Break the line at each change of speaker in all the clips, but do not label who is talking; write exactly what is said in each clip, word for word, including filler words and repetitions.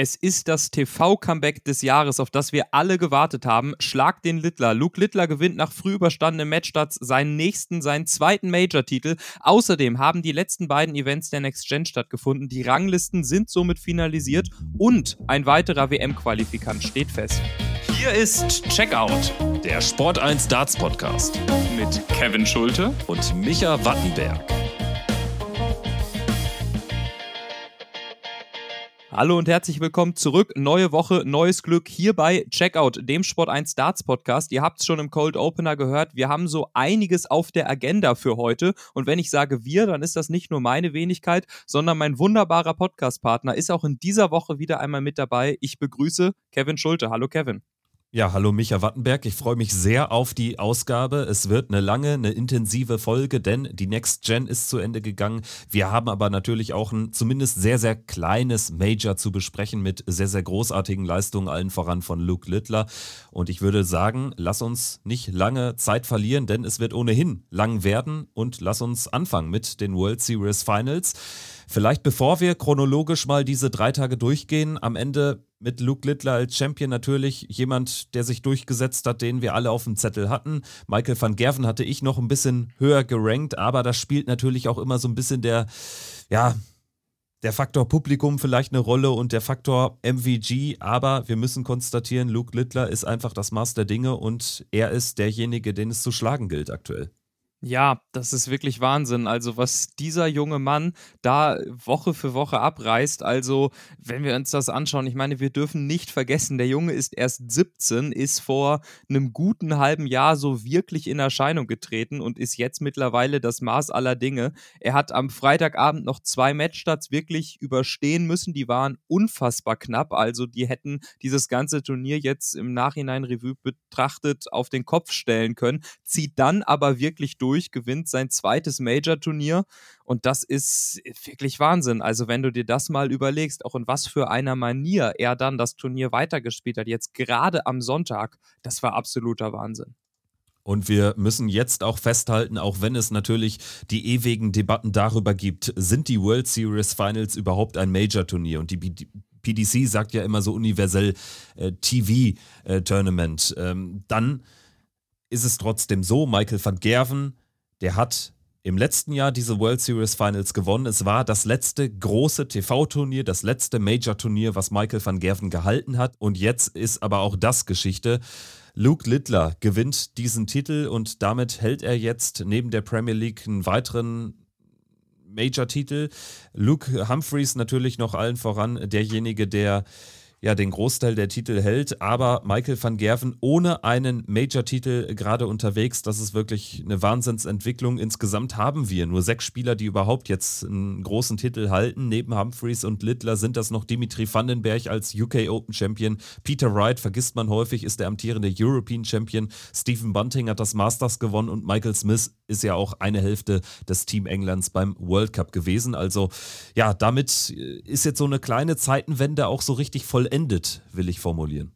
Es ist das T V-Comeback des Jahres, auf das wir alle gewartet haben. Schlag den Littler. Luke Littler gewinnt nach früh überstandenem Matchstarts seinen nächsten, seinen zweiten Major-Titel. Außerdem haben die letzten beiden Events der Next Gen stattgefunden. Die Ranglisten sind somit finalisiert und ein weiterer W M-Qualifikant steht fest.
Hier ist Checkout, der Sport eins Darts Podcast
Mit Kevin Schulte
und Micha Wattenberg.
Hallo und herzlich willkommen zurück. Neue Woche, neues Glück hier bei Checkout, dem Sport eins Darts Podcast. Ihr habt es schon im Cold Opener gehört. Wir haben so einiges auf der Agenda für heute. Und wenn ich sage wir, dann ist das nicht nur meine Wenigkeit, sondern mein wunderbarer Podcast-Partner ist auch in dieser Woche wieder einmal mit dabei. Ich begrüße Kevin Schulte. Hallo Kevin.
Ja, hallo Micha Wattenberg, ich freue mich sehr auf die Ausgabe. Es wird eine lange, eine intensive Folge, denn die Next Gen ist zu Ende gegangen. Wir haben aber natürlich auch ein zumindest sehr, sehr kleines Major zu besprechen mit sehr, sehr großartigen Leistungen, allen voran von Luke Littler. Und ich würde sagen, lass uns nicht lange Zeit verlieren, denn es wird ohnehin lang werden. Und lass uns anfangen mit den World Series Finals. Vielleicht bevor wir chronologisch mal diese drei Tage durchgehen, am Ende mit Luke Littler als Champion natürlich jemand, der sich durchgesetzt hat, den wir alle auf dem Zettel hatten. Michael van Gerwen hatte ich noch ein bisschen höher gerankt, aber da spielt natürlich auch immer so ein bisschen der, ja, der Faktor Publikum vielleicht eine Rolle und der Faktor M V G, aber wir müssen konstatieren, Luke Littler ist einfach das Maß der Dinge und er ist derjenige, den es zu schlagen gilt aktuell.
Ja, das ist wirklich Wahnsinn. Also was dieser junge Mann da Woche für Woche abreißt, also wenn wir uns das anschauen, ich meine, wir dürfen nicht vergessen, der Junge ist erst siebzehn, ist vor einem guten halben Jahr so wirklich in Erscheinung getreten und ist jetzt mittlerweile das Maß aller Dinge. Er hat am Freitagabend noch zwei Matchstarts wirklich überstehen müssen, die waren unfassbar knapp, also die hätten dieses ganze Turnier jetzt im Nachhinein Revue betrachtet auf den Kopf stellen können, zieht dann aber wirklich durch. Gewinnt sein zweites Major-Turnier und das ist wirklich Wahnsinn. Also wenn du dir das mal überlegst, auch in was für einer Manier er dann das Turnier weitergespielt hat, jetzt gerade am Sonntag, das war absoluter Wahnsinn.
Und wir müssen jetzt auch festhalten, auch wenn es natürlich die ewigen Debatten darüber gibt, sind die World Series Finals überhaupt ein Major-Turnier? Und die P D C sagt ja immer so universell äh, T V-Tournament. Ähm, dann ist es trotzdem so, Michael van Gerwen, der hat im letzten Jahr diese World Series Finals gewonnen. Es war das letzte große T V-Turnier, das letzte Major-Turnier, was Michael van Gerwen gehalten hat. Und jetzt ist aber auch das Geschichte. Luke Littler gewinnt diesen Titel und damit hält er jetzt neben der Premier League einen weiteren Major-Titel. Luke Humphries natürlich noch allen voran derjenige, der ja den Großteil der Titel hält, aber Michael van Gerwen ohne einen Major-Titel gerade unterwegs, das ist wirklich eine Wahnsinnsentwicklung. Insgesamt haben wir nur sechs Spieler, die überhaupt jetzt einen großen Titel halten. Neben Humphries und Littler sind das noch Dimitri Vandenberg als U K Open Champion, Peter Wright, vergisst man häufig, ist der amtierende European Champion, Stephen Bunting hat das Masters gewonnen und Michael Smith ist ja auch eine Hälfte des Team Englands beim World Cup gewesen. Also ja, damit ist jetzt so eine kleine Zeitenwende auch so richtig vollendet. Endet, will ich formulieren.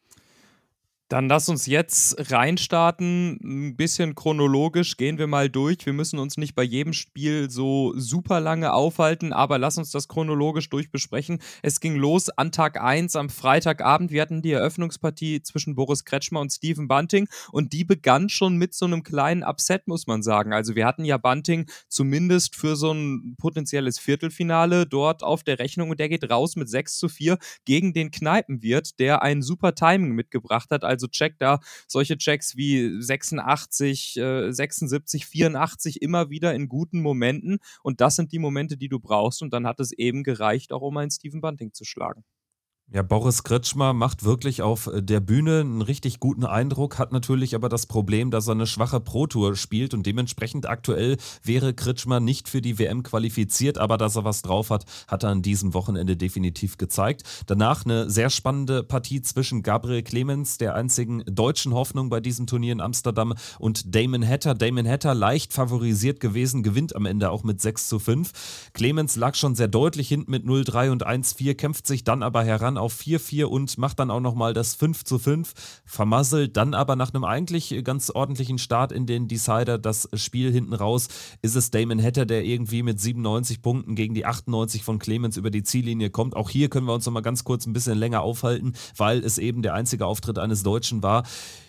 Dann lass uns jetzt reinstarten, ein bisschen chronologisch gehen wir mal durch. Wir müssen uns nicht bei jedem Spiel so super lange aufhalten, aber lass uns das chronologisch durchbesprechen. Es ging los an Tag eins am Freitagabend. Wir hatten die Eröffnungspartie zwischen Boris Kretschmer und Stephen Bunting und die begann schon mit so einem kleinen Upset, muss man sagen. Also wir hatten ja Bunting zumindest für so ein potenzielles Viertelfinale dort auf der Rechnung und der geht raus mit sechs zu vier gegen den Kneipenwirt, der ein super Timing mitgebracht hat. Also check da solche Checks wie sechsundachtzig, äh, sechsundsiebzig, vierundachtzig immer wieder in guten Momenten und das sind die Momente, die du brauchst und dann hat es eben gereicht, auch um einen Stephen Bunting zu schlagen.
Ja, Boris Kretschmer macht wirklich auf der Bühne einen richtig guten Eindruck, hat natürlich aber das Problem, dass er eine schwache Pro-Tour spielt und dementsprechend aktuell wäre Kretschmer nicht für die W M qualifiziert, aber dass er was drauf hat, hat er an diesem Wochenende definitiv gezeigt. Danach eine sehr spannende Partie zwischen Gabriel Clemens, der einzigen deutschen Hoffnung bei diesem Turnier in Amsterdam, und Damon Hatter. Damon Hatter leicht favorisiert gewesen, gewinnt am Ende auch mit sechs zu fünf. Clemens lag schon sehr deutlich hinten mit null drei und eins vier, kämpft sich dann aber heran dann auf vier vier und macht dann auch nochmal das fünf zu fünf, vermasselt dann aber nach einem eigentlich ganz ordentlichen Start in den Decider das Spiel hinten raus, ist es Damon Hatter, der irgendwie mit siebenundneunzig Punkten gegen die achtundneunzig von Clemens über die Ziellinie kommt. Auch hier können wir uns nochmal ganz kurz ein bisschen länger aufhalten, weil es eben der einzige Auftritt eines Deutschen war.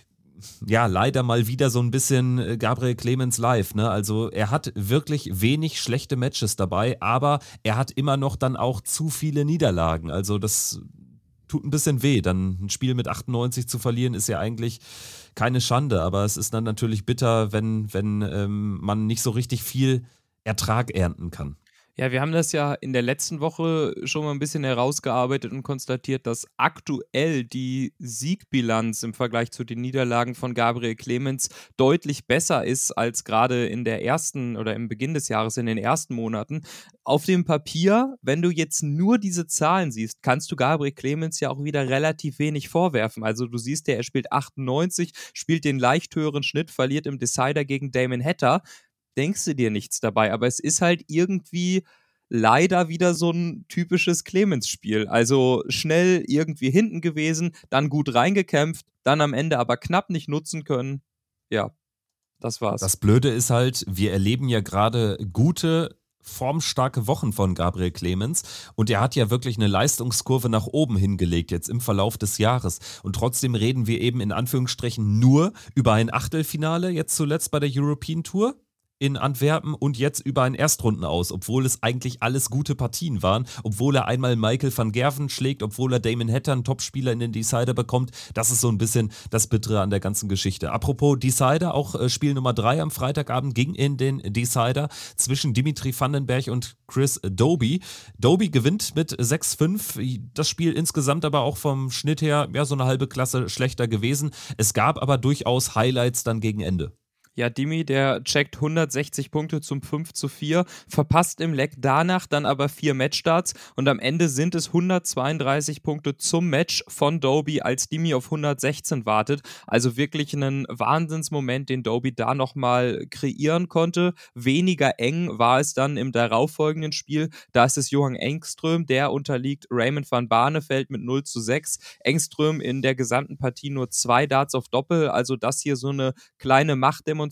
Ja, leider mal wieder so ein bisschen Gabriel Clemens live, ne? Also er hat wirklich wenig schlechte Matches dabei, aber er hat immer noch dann auch zu viele Niederlagen. Also das tut ein bisschen weh. Dann ein Spiel mit achtundneunzig zu verlieren, ist ja eigentlich keine Schande, aber es ist dann natürlich bitter, wenn, wenn ähm, man nicht so richtig viel Ertrag ernten kann.
Ja, wir haben das ja in der letzten Woche schon mal ein bisschen herausgearbeitet und konstatiert, dass aktuell die Siegbilanz im Vergleich zu den Niederlagen von Gabriel Clemens deutlich besser ist als gerade in der ersten oder im Beginn des Jahres, in den ersten Monaten. Auf dem Papier, wenn du jetzt nur diese Zahlen siehst, kannst du Gabriel Clemens ja auch wieder relativ wenig vorwerfen. Also du siehst ja, er spielt achtundneunzig, spielt den leicht höheren Schnitt, verliert im Decider gegen Damon Hatter. Denkst du dir nichts dabei, aber es ist halt irgendwie leider wieder so ein typisches Clemens-Spiel. Also schnell irgendwie hinten gewesen, dann gut reingekämpft, dann am Ende aber knapp nicht nutzen können. Ja, das war's.
Das Blöde ist halt, wir erleben ja gerade gute, formstarke Wochen von Gabriel Clemens und er hat ja wirklich eine Leistungskurve nach oben hingelegt jetzt im Verlauf des Jahres und trotzdem reden wir eben in Anführungsstrichen nur über ein Achtelfinale jetzt zuletzt bei der European Tour in Antwerpen und jetzt über ein Erstrunden aus, obwohl es eigentlich alles gute Partien waren, obwohl er einmal Michael van Gerven schlägt, obwohl er Damon Hatter, einen Topspieler, in den Decider bekommt. Das ist so ein bisschen das Bittere an der ganzen Geschichte. Apropos Decider, auch äh, Spiel Nummer drei am Freitagabend ging in den Decider zwischen Dimitri Vandenberg und Chris Doby. Doby gewinnt mit sechs fünf, das Spiel insgesamt aber auch vom Schnitt her ja so eine halbe Klasse schlechter gewesen. Es gab aber durchaus Highlights dann gegen Ende.
Ja, Dimi, der checkt hundertsechzig Punkte zum fünf zu vier, verpasst im Leck danach dann aber vier Matchstarts und am Ende sind es hundertzweiunddreißig Punkte zum Match von Doby, als Dimi auf hundertsechzehn wartet. Also wirklich ein Wahnsinnsmoment, den Doby da nochmal kreieren konnte. Weniger eng war es dann im darauffolgenden Spiel. Da ist es Johan Engström, der unterliegt Raymond van Barneveld mit null zu sechs. Engström in der gesamten Partie nur zwei Darts auf Doppel, also das hier so eine kleine Machtdemonstration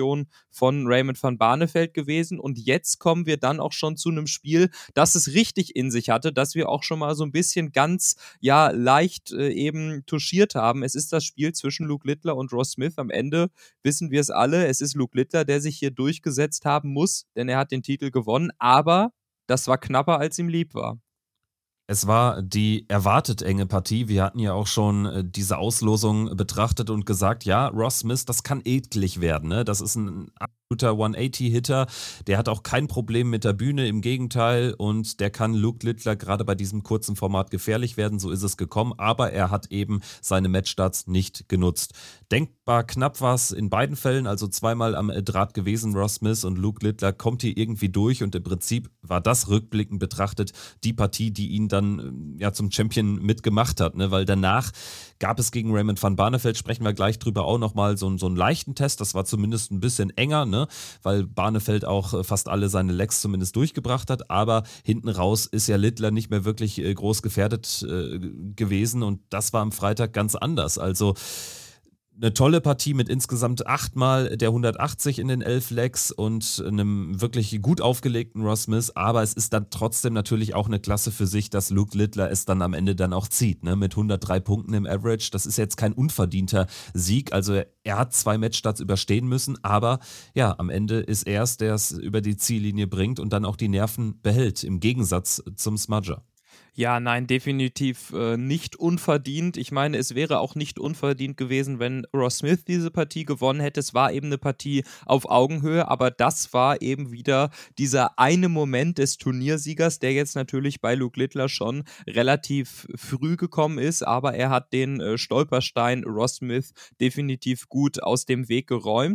von Raymond van Barneveld gewesen und jetzt kommen wir dann auch schon zu einem Spiel, das es richtig in sich hatte, das wir auch schon mal so ein bisschen ganz, ja, leicht äh, eben touchiert haben. Es ist das Spiel zwischen Luke Littler und Ross Smith. Am Ende wissen wir es alle, es ist Luke Littler, der sich hier durchgesetzt haben muss, denn er hat den Titel gewonnen, aber das war knapper, als ihm lieb war.
Es war die erwartet enge Partie. Wir hatten ja auch schon äh, diese Auslosung betrachtet und gesagt, ja, Ross Smith, das kann eklig werden. Ne? Das ist ein absoluter hundertachtzig-Hitter. Der hat auch kein Problem mit der Bühne, im Gegenteil. Und der kann Luke Littler gerade bei diesem kurzen Format gefährlich werden. So ist es gekommen. Aber er hat eben seine Matchstarts nicht genutzt. Denkbar knapp war es in beiden Fällen. Also zweimal am Draht gewesen, Ross Smith, und Luke Littler kommt hier irgendwie durch. Und im Prinzip war das rückblickend betrachtet die Partie, die ihn dann ja zum Champion mitgemacht hat, ne? Weil danach gab es gegen Raymond van Barneveld, sprechen wir gleich drüber, auch nochmal so, so einen leichten Test, das war zumindest ein bisschen enger, ne? Weil Barneveld auch fast alle seine Legs zumindest durchgebracht hat, aber hinten raus ist ja Littler nicht mehr wirklich äh, groß gefährdet äh, gewesen und das war am Freitag ganz anders, also eine tolle Partie mit insgesamt achtmal der hundertachtzig in den elf Legs und einem wirklich gut aufgelegten Ross Smith, aber es ist dann trotzdem natürlich auch eine Klasse für sich, dass Luke Littler es dann am Ende dann auch zieht, ne? Mit hundertdrei Punkten im Average. Das ist jetzt kein unverdienter Sieg, also er hat zwei Matchstarts überstehen müssen, aber ja, am Ende ist er es, der es über die Ziellinie bringt und dann auch die Nerven behält, im Gegensatz zum Smudger.
Ja, nein, definitiv äh, nicht unverdient. Ich meine, es wäre auch nicht unverdient gewesen, wenn Ross Smith diese Partie gewonnen hätte. Es war eben eine Partie auf Augenhöhe, aber das war eben wieder dieser eine Moment des Turniersiegers, der jetzt natürlich bei Luke Littler schon relativ früh gekommen ist, aber er hat den äh, Stolperstein Ross Smith definitiv gut aus dem Weg geräumt.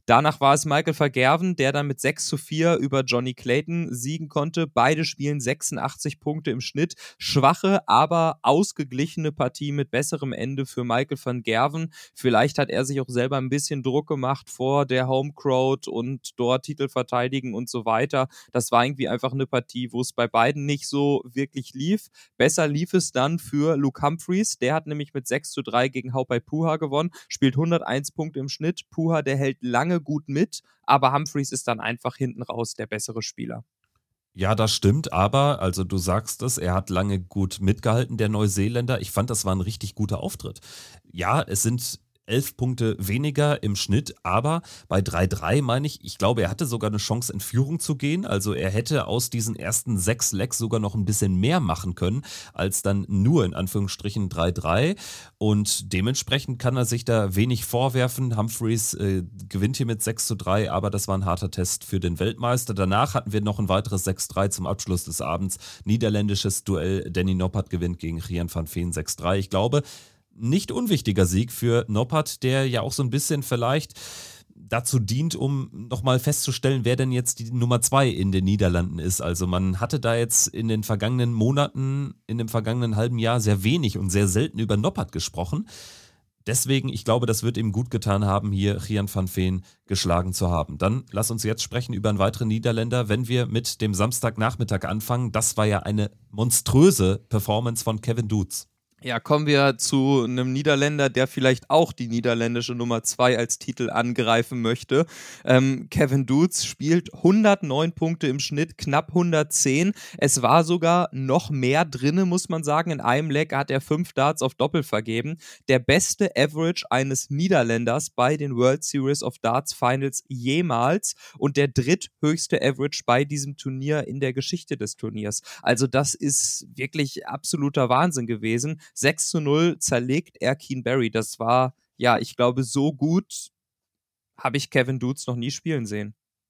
Danach war es Michael van Gerwen, der dann mit sechs zu vier über Johnny Clayton siegen konnte. Beide spielen sechsundachtzig Punkte im Schnitt. Schwache, aber ausgeglichene Partie mit besserem Ende für Michael van Gerwen. Vielleicht hat er sich auch selber ein bisschen Druck gemacht vor der Homecrowd und dort Titel verteidigen und so weiter. Das war irgendwie einfach eine Partie, wo es bei beiden nicht so wirklich lief. Besser lief es dann für Luke Humphries. Der hat nämlich mit sechs zu drei gegen Haupai Puha gewonnen, spielt hunderteins Punkte im Schnitt. Puha, der hält lange gut mit, aber Humphries ist dann einfach hinten raus der bessere Spieler.
Ja, das stimmt, aber, also du sagst es, er hat lange gut mitgehalten, der Neuseeländer. Ich fand, das war ein richtig guter Auftritt. Ja, es sind elf Punkte weniger im Schnitt, aber bei drei drei meine ich, ich glaube, er hatte sogar eine Chance, in Führung zu gehen. Also er hätte aus diesen ersten sechs Legs sogar noch ein bisschen mehr machen können, als dann nur in Anführungsstrichen drei drei. Und dementsprechend kann er sich da wenig vorwerfen. Humphries äh, gewinnt hier mit sechs zu drei, aber das war ein harter Test für den Weltmeister. Danach hatten wir noch ein weiteres sechs drei zum Abschluss des Abends. Niederländisches Duell. Danny Noppert gewinnt gegen Gian van Veen sechs drei. Ich glaube, nicht unwichtiger Sieg für Noppert, der ja auch so ein bisschen vielleicht dazu dient, um nochmal festzustellen, wer denn jetzt die Nummer zwei in den Niederlanden ist. Also man hatte da jetzt in den vergangenen Monaten, in dem vergangenen halben Jahr sehr wenig und sehr selten über Noppert gesprochen. Deswegen, ich glaube, das wird ihm gut getan haben, hier Gian van Veen geschlagen zu haben. Dann lass uns jetzt sprechen über einen weiteren Niederländer, wenn wir mit dem Samstagnachmittag anfangen. Das war ja eine monströse Performance von Kevin Doods.
Ja, kommen wir zu einem Niederländer, der vielleicht auch die niederländische Nummer zwei als Titel angreifen möchte. Ähm, Kevin Doods spielt hundertneun Punkte im Schnitt, knapp hundertzehn. Es war sogar noch mehr drinne, muss man sagen. In einem Leg hat er fünf Darts auf Doppel vergeben. Der beste Average eines Niederländers bei den World Series of Darts Finals jemals und der dritthöchste Average bei diesem Turnier in der Geschichte des Turniers. Also das ist wirklich absoluter Wahnsinn gewesen. sechs zu null zerlegt er Keen Barry. Das war, ja, ich glaube, so gut habe ich Kevin Doods noch nie spielen sehen.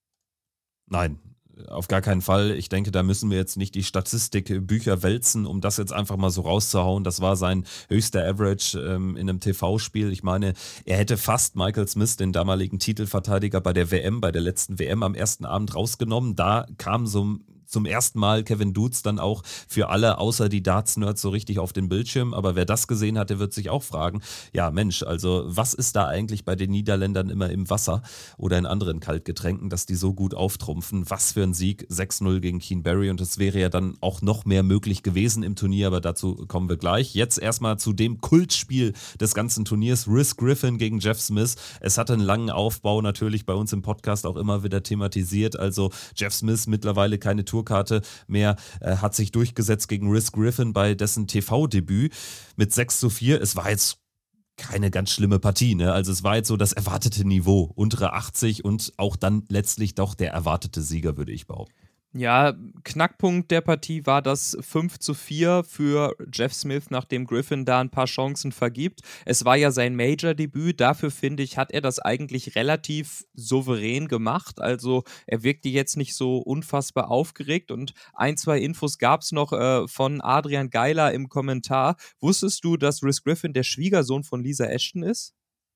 Nein, auf gar keinen Fall. Ich denke, da müssen wir jetzt nicht die Statistikbücher wälzen, um das jetzt einfach mal so rauszuhauen. Das war sein höchster Average ähm, in einem T V-Spiel. Ich meine, er hätte fast Michael Smith, den damaligen Titelverteidiger bei der W M, bei der letzten W M am ersten Abend rausgenommen. Da kam so zum ersten Mal Kevin Doods dann auch für alle, außer die Darts-Nerds, so richtig auf den Bildschirm. Aber wer das gesehen hat, der wird sich auch fragen, ja Mensch, also was ist da eigentlich bei den Niederländern immer im Wasser oder in anderen Kaltgetränken, dass die so gut auftrumpfen? Was für ein Sieg, sechs null gegen Keen Barry, und es wäre ja dann auch noch mehr möglich gewesen im Turnier, aber dazu kommen wir gleich. Jetzt erstmal zu dem Kultspiel des ganzen Turniers, Rhys Griffin gegen Jeff Smith. Es hatte einen langen Aufbau, natürlich bei uns im Podcast auch immer wieder thematisiert, also Jeff Smith mittlerweile keine Tourkarte mehr, äh, hat sich durchgesetzt gegen Rhys Griffin bei dessen T V-Debüt mit sechs zu vier. Es war jetzt keine ganz schlimme Partie, ne? Also es war jetzt so das erwartete Niveau, untere achtzig und auch dann letztlich doch der erwartete Sieger, würde ich behaupten.
Ja, Knackpunkt der Partie war das fünf zu vier für Jeff Smith, nachdem Griffin da ein paar Chancen vergibt. Es war ja sein Major-Debüt, dafür finde ich, hat er das eigentlich relativ souverän gemacht. Also er wirkte jetzt nicht so unfassbar aufgeregt und ein, zwei Infos gab es noch äh, von Adrian Geiler im Kommentar. Wusstest du, dass Rhys Griffin der Schwiegersohn von Lisa Ashton ist?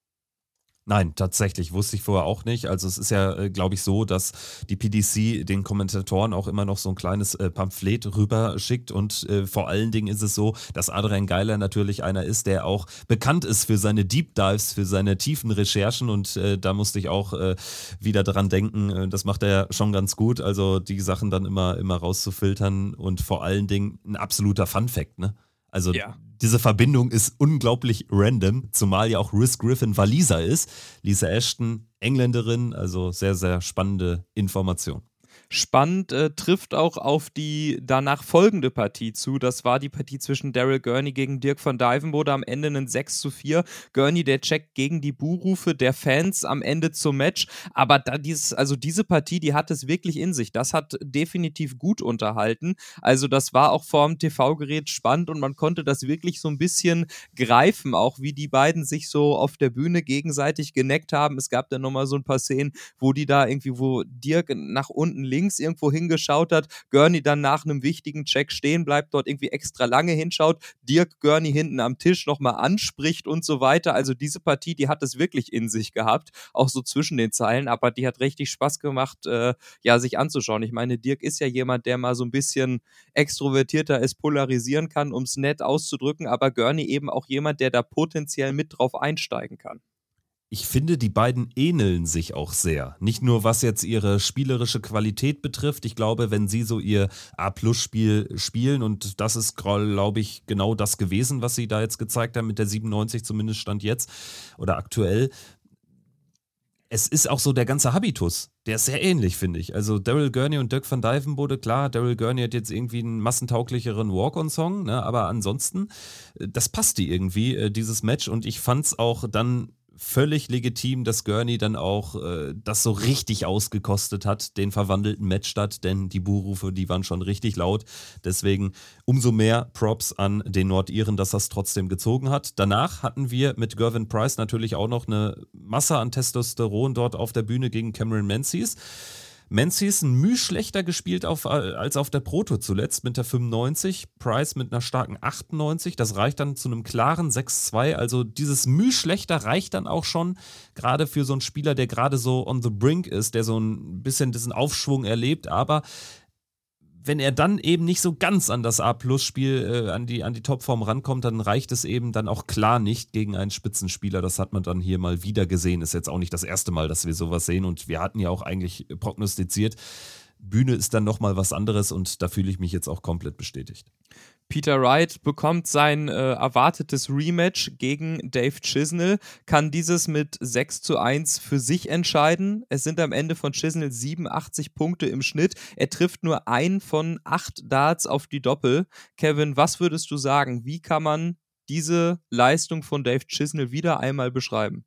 Nein, tatsächlich, wusste ich vorher auch nicht. Also es ist ja, äh, glaube ich, so, dass die P D C den Kommentatoren auch immer noch so ein kleines äh, Pamphlet rüber schickt und äh, vor allen Dingen ist es so, dass Adrian Geiler natürlich einer ist, der auch bekannt ist für seine Deep Dives, für seine tiefen Recherchen und äh, da musste ich auch äh, wieder dran denken, äh, das macht er schon ganz gut, also die Sachen dann immer, immer rauszufiltern und vor allen Dingen ein absoluter Fun-Fact, ne? Also ja. Diese Verbindung ist unglaublich random, zumal ja auch Rhys Griffin Waliser ist. Lisa Ashton, Engländerin, also sehr, sehr spannende Information.
Spannend äh, trifft auch auf die danach folgende Partie zu. Das war die Partie zwischen Daryl Gurney gegen Dirk van Dijvenbode, am Ende ein sechs zu vier. Gurney, der checkt gegen die Buhrufe der Fans am Ende zum Match. Aber da dieses, also diese Partie, die hat es wirklich in sich. Das hat definitiv gut unterhalten. Also das war auch vorm T V-Gerät spannend und man konnte das wirklich so ein bisschen greifen, auch wie die beiden sich so auf der Bühne gegenseitig geneckt haben. Es gab dann nochmal so ein paar Szenen, wo die da irgendwie, wo Dirk nach unten links links irgendwo hingeschaut hat, Gurney dann nach einem wichtigen Check stehen bleibt, dort irgendwie extra lange hinschaut, Dirk Gurney hinten am Tisch nochmal anspricht und so weiter. Also diese Partie, die hat es wirklich in sich gehabt, auch so zwischen den Zeilen, aber die hat richtig Spaß gemacht, äh, ja, sich anzuschauen. Ich meine, Dirk ist ja jemand, der mal so ein bisschen extrovertierter ist, polarisieren kann, um es nett auszudrücken, aber Gurney eben auch jemand, der da potenziell mit drauf einsteigen kann.
Ich finde, die beiden ähneln sich auch sehr. Nicht nur, was jetzt ihre spielerische Qualität betrifft. Ich glaube, wenn sie so ihr A-Plus-Spiel spielen, und das ist, glaube ich, genau das gewesen, was sie da jetzt gezeigt haben mit der siebenundneunzig, zumindest Stand jetzt oder aktuell. Es ist auch so der ganze Habitus, der ist sehr ähnlich, finde ich. Also Daryl Gurney und Dirk van Dijvenbode, klar, Daryl Gurney hat jetzt irgendwie einen massentauglicheren Walk-on-Song, ne, aber ansonsten, das passte irgendwie, äh, dieses Match, und ich fand es auch dann völlig legitim, dass Gurney dann auch äh, das so richtig ausgekostet hat, den verwandelten Matchstart, denn die Buhrufe, die waren schon richtig laut. Deswegen umso mehr Props an den Nordiren, dass das trotzdem gezogen hat. Danach hatten wir mit Gervin Price natürlich auch noch eine Masse an Testosteron dort auf der Bühne gegen Cameron Menzies. Menzies ein Mühe schlechter gespielt auf, als auf der Proto zuletzt mit der fünfundneunzig, Price mit einer starken achtundneunzig, das reicht dann zu einem klaren sechs zwei, also dieses Mühe schlechter reicht dann auch schon, gerade für so einen Spieler, der gerade so on the brink ist, der so ein bisschen diesen Aufschwung erlebt, aber wenn er dann eben nicht so ganz an das A-Plus-Spiel, äh, an die, an die Topform rankommt, dann reicht es eben dann auch klar nicht gegen einen Spitzenspieler. Das hat man dann hier mal wieder gesehen. Ist jetzt auch nicht das erste Mal, dass wir sowas sehen, und wir hatten ja auch eigentlich prognostiziert, Bühne ist dann nochmal was anderes, und da fühle ich mich jetzt auch komplett bestätigt.
Peter Wright bekommt sein äh, erwartetes Rematch gegen Dave Chisnell, kann dieses mit sechs zu eins für sich entscheiden. Es sind am Ende von Chisnell siebenundachtzig Punkte im Schnitt. Er trifft nur ein von acht Darts auf die Doppel. Kevin, was würdest du sagen? Wie kann man diese Leistung von Dave Chisnell wieder einmal beschreiben?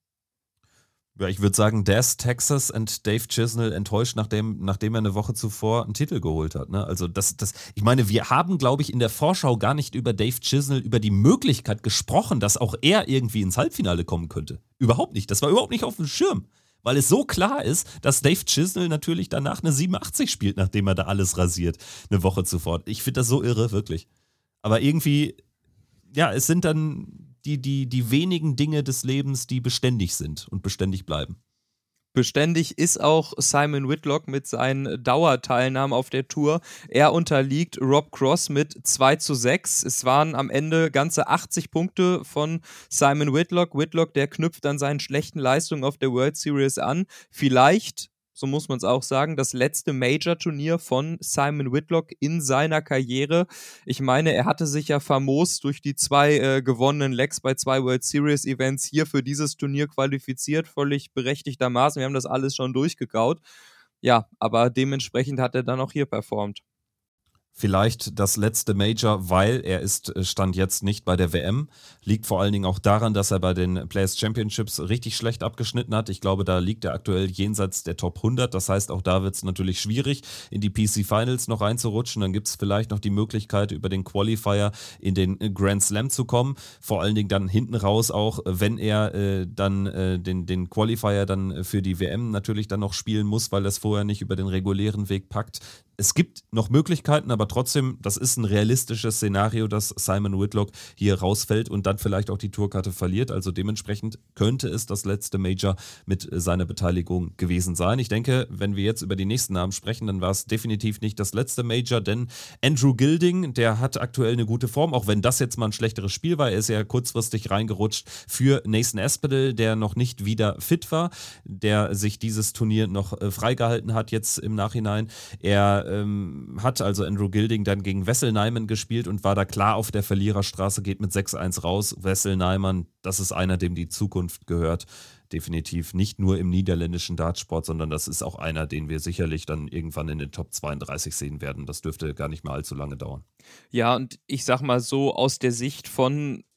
Ja, ich würde sagen, Daz Texas und Dave Chisnell enttäuscht, nachdem, nachdem er eine Woche zuvor einen Titel geholt hat. Ne? Also das, das, ich meine, wir haben, glaube ich, in der Vorschau gar nicht über Dave Chisnell, über die Möglichkeit gesprochen, dass auch er irgendwie ins Halbfinale kommen könnte. Überhaupt nicht. Das war überhaupt nicht auf dem Schirm. Weil es so klar ist, dass Dave Chisnell natürlich danach eine siebenundachtzig spielt, nachdem er da alles rasiert, eine Woche zuvor. Ich finde das so irre, wirklich. Aber irgendwie, ja, es sind dann Die, die, die wenigen Dinge des Lebens, die beständig sind und beständig bleiben.
Beständig ist auch Simon Whitlock mit seinen Dauerteilnahmen auf der Tour. Er unterliegt Rob Cross mit zwei zu sechs. Es waren am Ende ganze achtzig Punkte von Simon Whitlock. Whitlock, der knüpft an seinen schlechten Leistungen auf der World Series an. Vielleicht, so muss man es auch sagen, das letzte Major-Turnier von Simon Whitlock in seiner Karriere. Ich meine, er hatte sich ja famos durch die zwei äh, gewonnenen Legs bei zwei World Series-Events hier für dieses Turnier qualifiziert, völlig berechtigtermaßen. Wir haben das alles schon durchgekaut. Ja, aber dementsprechend hat er dann auch hier performt.
Vielleicht das letzte Major, weil er ist, stand jetzt nicht bei der W M. Liegt vor allen Dingen auch daran, dass er bei den Players Championships richtig schlecht abgeschnitten hat. Ich glaube, da liegt er aktuell jenseits der Top hundert. Das heißt, auch da wird es natürlich schwierig, in die P C Finals noch reinzurutschen. Dann gibt es vielleicht noch die Möglichkeit, über den Qualifier in den Grand Slam zu kommen. Vor allen Dingen dann hinten raus auch, wenn er äh, dann äh, den, den Qualifier dann für die W M natürlich dann noch spielen muss, weil er es vorher nicht über den regulären Weg packt. Es gibt noch Möglichkeiten, aber trotzdem, das ist ein realistisches Szenario, dass Simon Whitlock hier rausfällt und dann vielleicht auch die Tourkarte verliert. Also dementsprechend könnte es das letzte Major mit seiner Beteiligung gewesen sein. Ich denke, wenn wir jetzt über die nächsten Namen sprechen, dann war es definitiv nicht das letzte Major, denn Andrew Gilding, der hat aktuell eine gute Form, auch wenn das jetzt mal ein schlechteres Spiel war. Er ist ja kurzfristig reingerutscht für Nathan Aspinall, der noch nicht wieder fit war, der sich dieses Turnier noch äh, freigehalten hat jetzt im Nachhinein. Er ähm, hat also Andrew Gilding dann gegen Wessel Nijman gespielt und war da klar auf der Verliererstraße, geht mit sechs eins raus. Wessel Nijman, das ist einer, dem die Zukunft gehört. Definitiv nicht nur im niederländischen Dartsport, sondern das ist auch einer, den wir sicherlich dann irgendwann in den Top zweiunddreißig sehen werden. Das dürfte gar nicht mehr allzu lange dauern.
Ja, und ich sag mal so, aus der Sicht von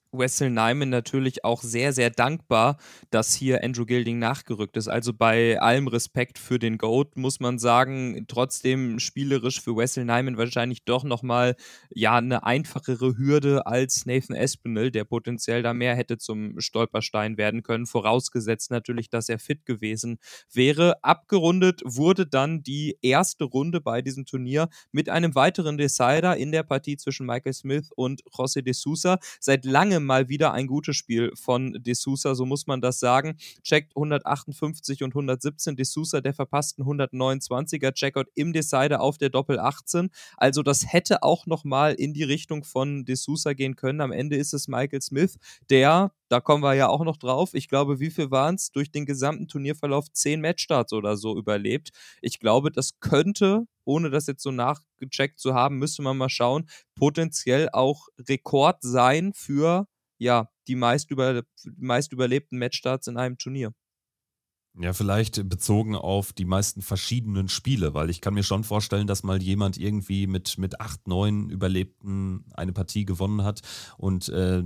Wessel Nijman natürlich auch sehr, sehr dankbar, dass hier Andrew Gilding nachgerückt ist. Also bei allem Respekt für den GOAT muss man sagen, trotzdem spielerisch für Wessel Nijman wahrscheinlich doch nochmal ja, eine einfachere Hürde als Nathan Aspinall, der potenziell da mehr hätte zum Stolperstein werden können, vorausgesetzt natürlich, dass er fit gewesen wäre. Abgerundet wurde dann die erste Runde bei diesem Turnier mit einem weiteren Decider in der Partie zwischen Michael Smith und José de Sousa. Seit langem mal wieder ein gutes Spiel von de Sousa, so muss man das sagen. Checkt hundertachtundfünfzig und hundertsiebzehn, de Sousa der verpassten hundertneunundzwanziger, Checkout im Decider auf der Doppel achtzehn. Also das hätte auch nochmal in die Richtung von de Sousa gehen können. Am Ende ist es Michael Smith, der, da kommen wir ja auch noch drauf, ich glaube, wie viel waren es, durch den gesamten Turnierverlauf zehn Matchstarts oder so überlebt. Ich glaube, das könnte, ohne das jetzt so nachgecheckt zu haben, müsste man mal schauen, potenziell auch Rekord sein für ja, die meist, über, meist überlebten Matchstarts in einem Turnier.
Ja, vielleicht bezogen auf die meisten verschiedenen Spiele, weil ich kann mir schon vorstellen, dass mal jemand irgendwie mit, mit acht, neun Überlebten eine Partie gewonnen hat und äh,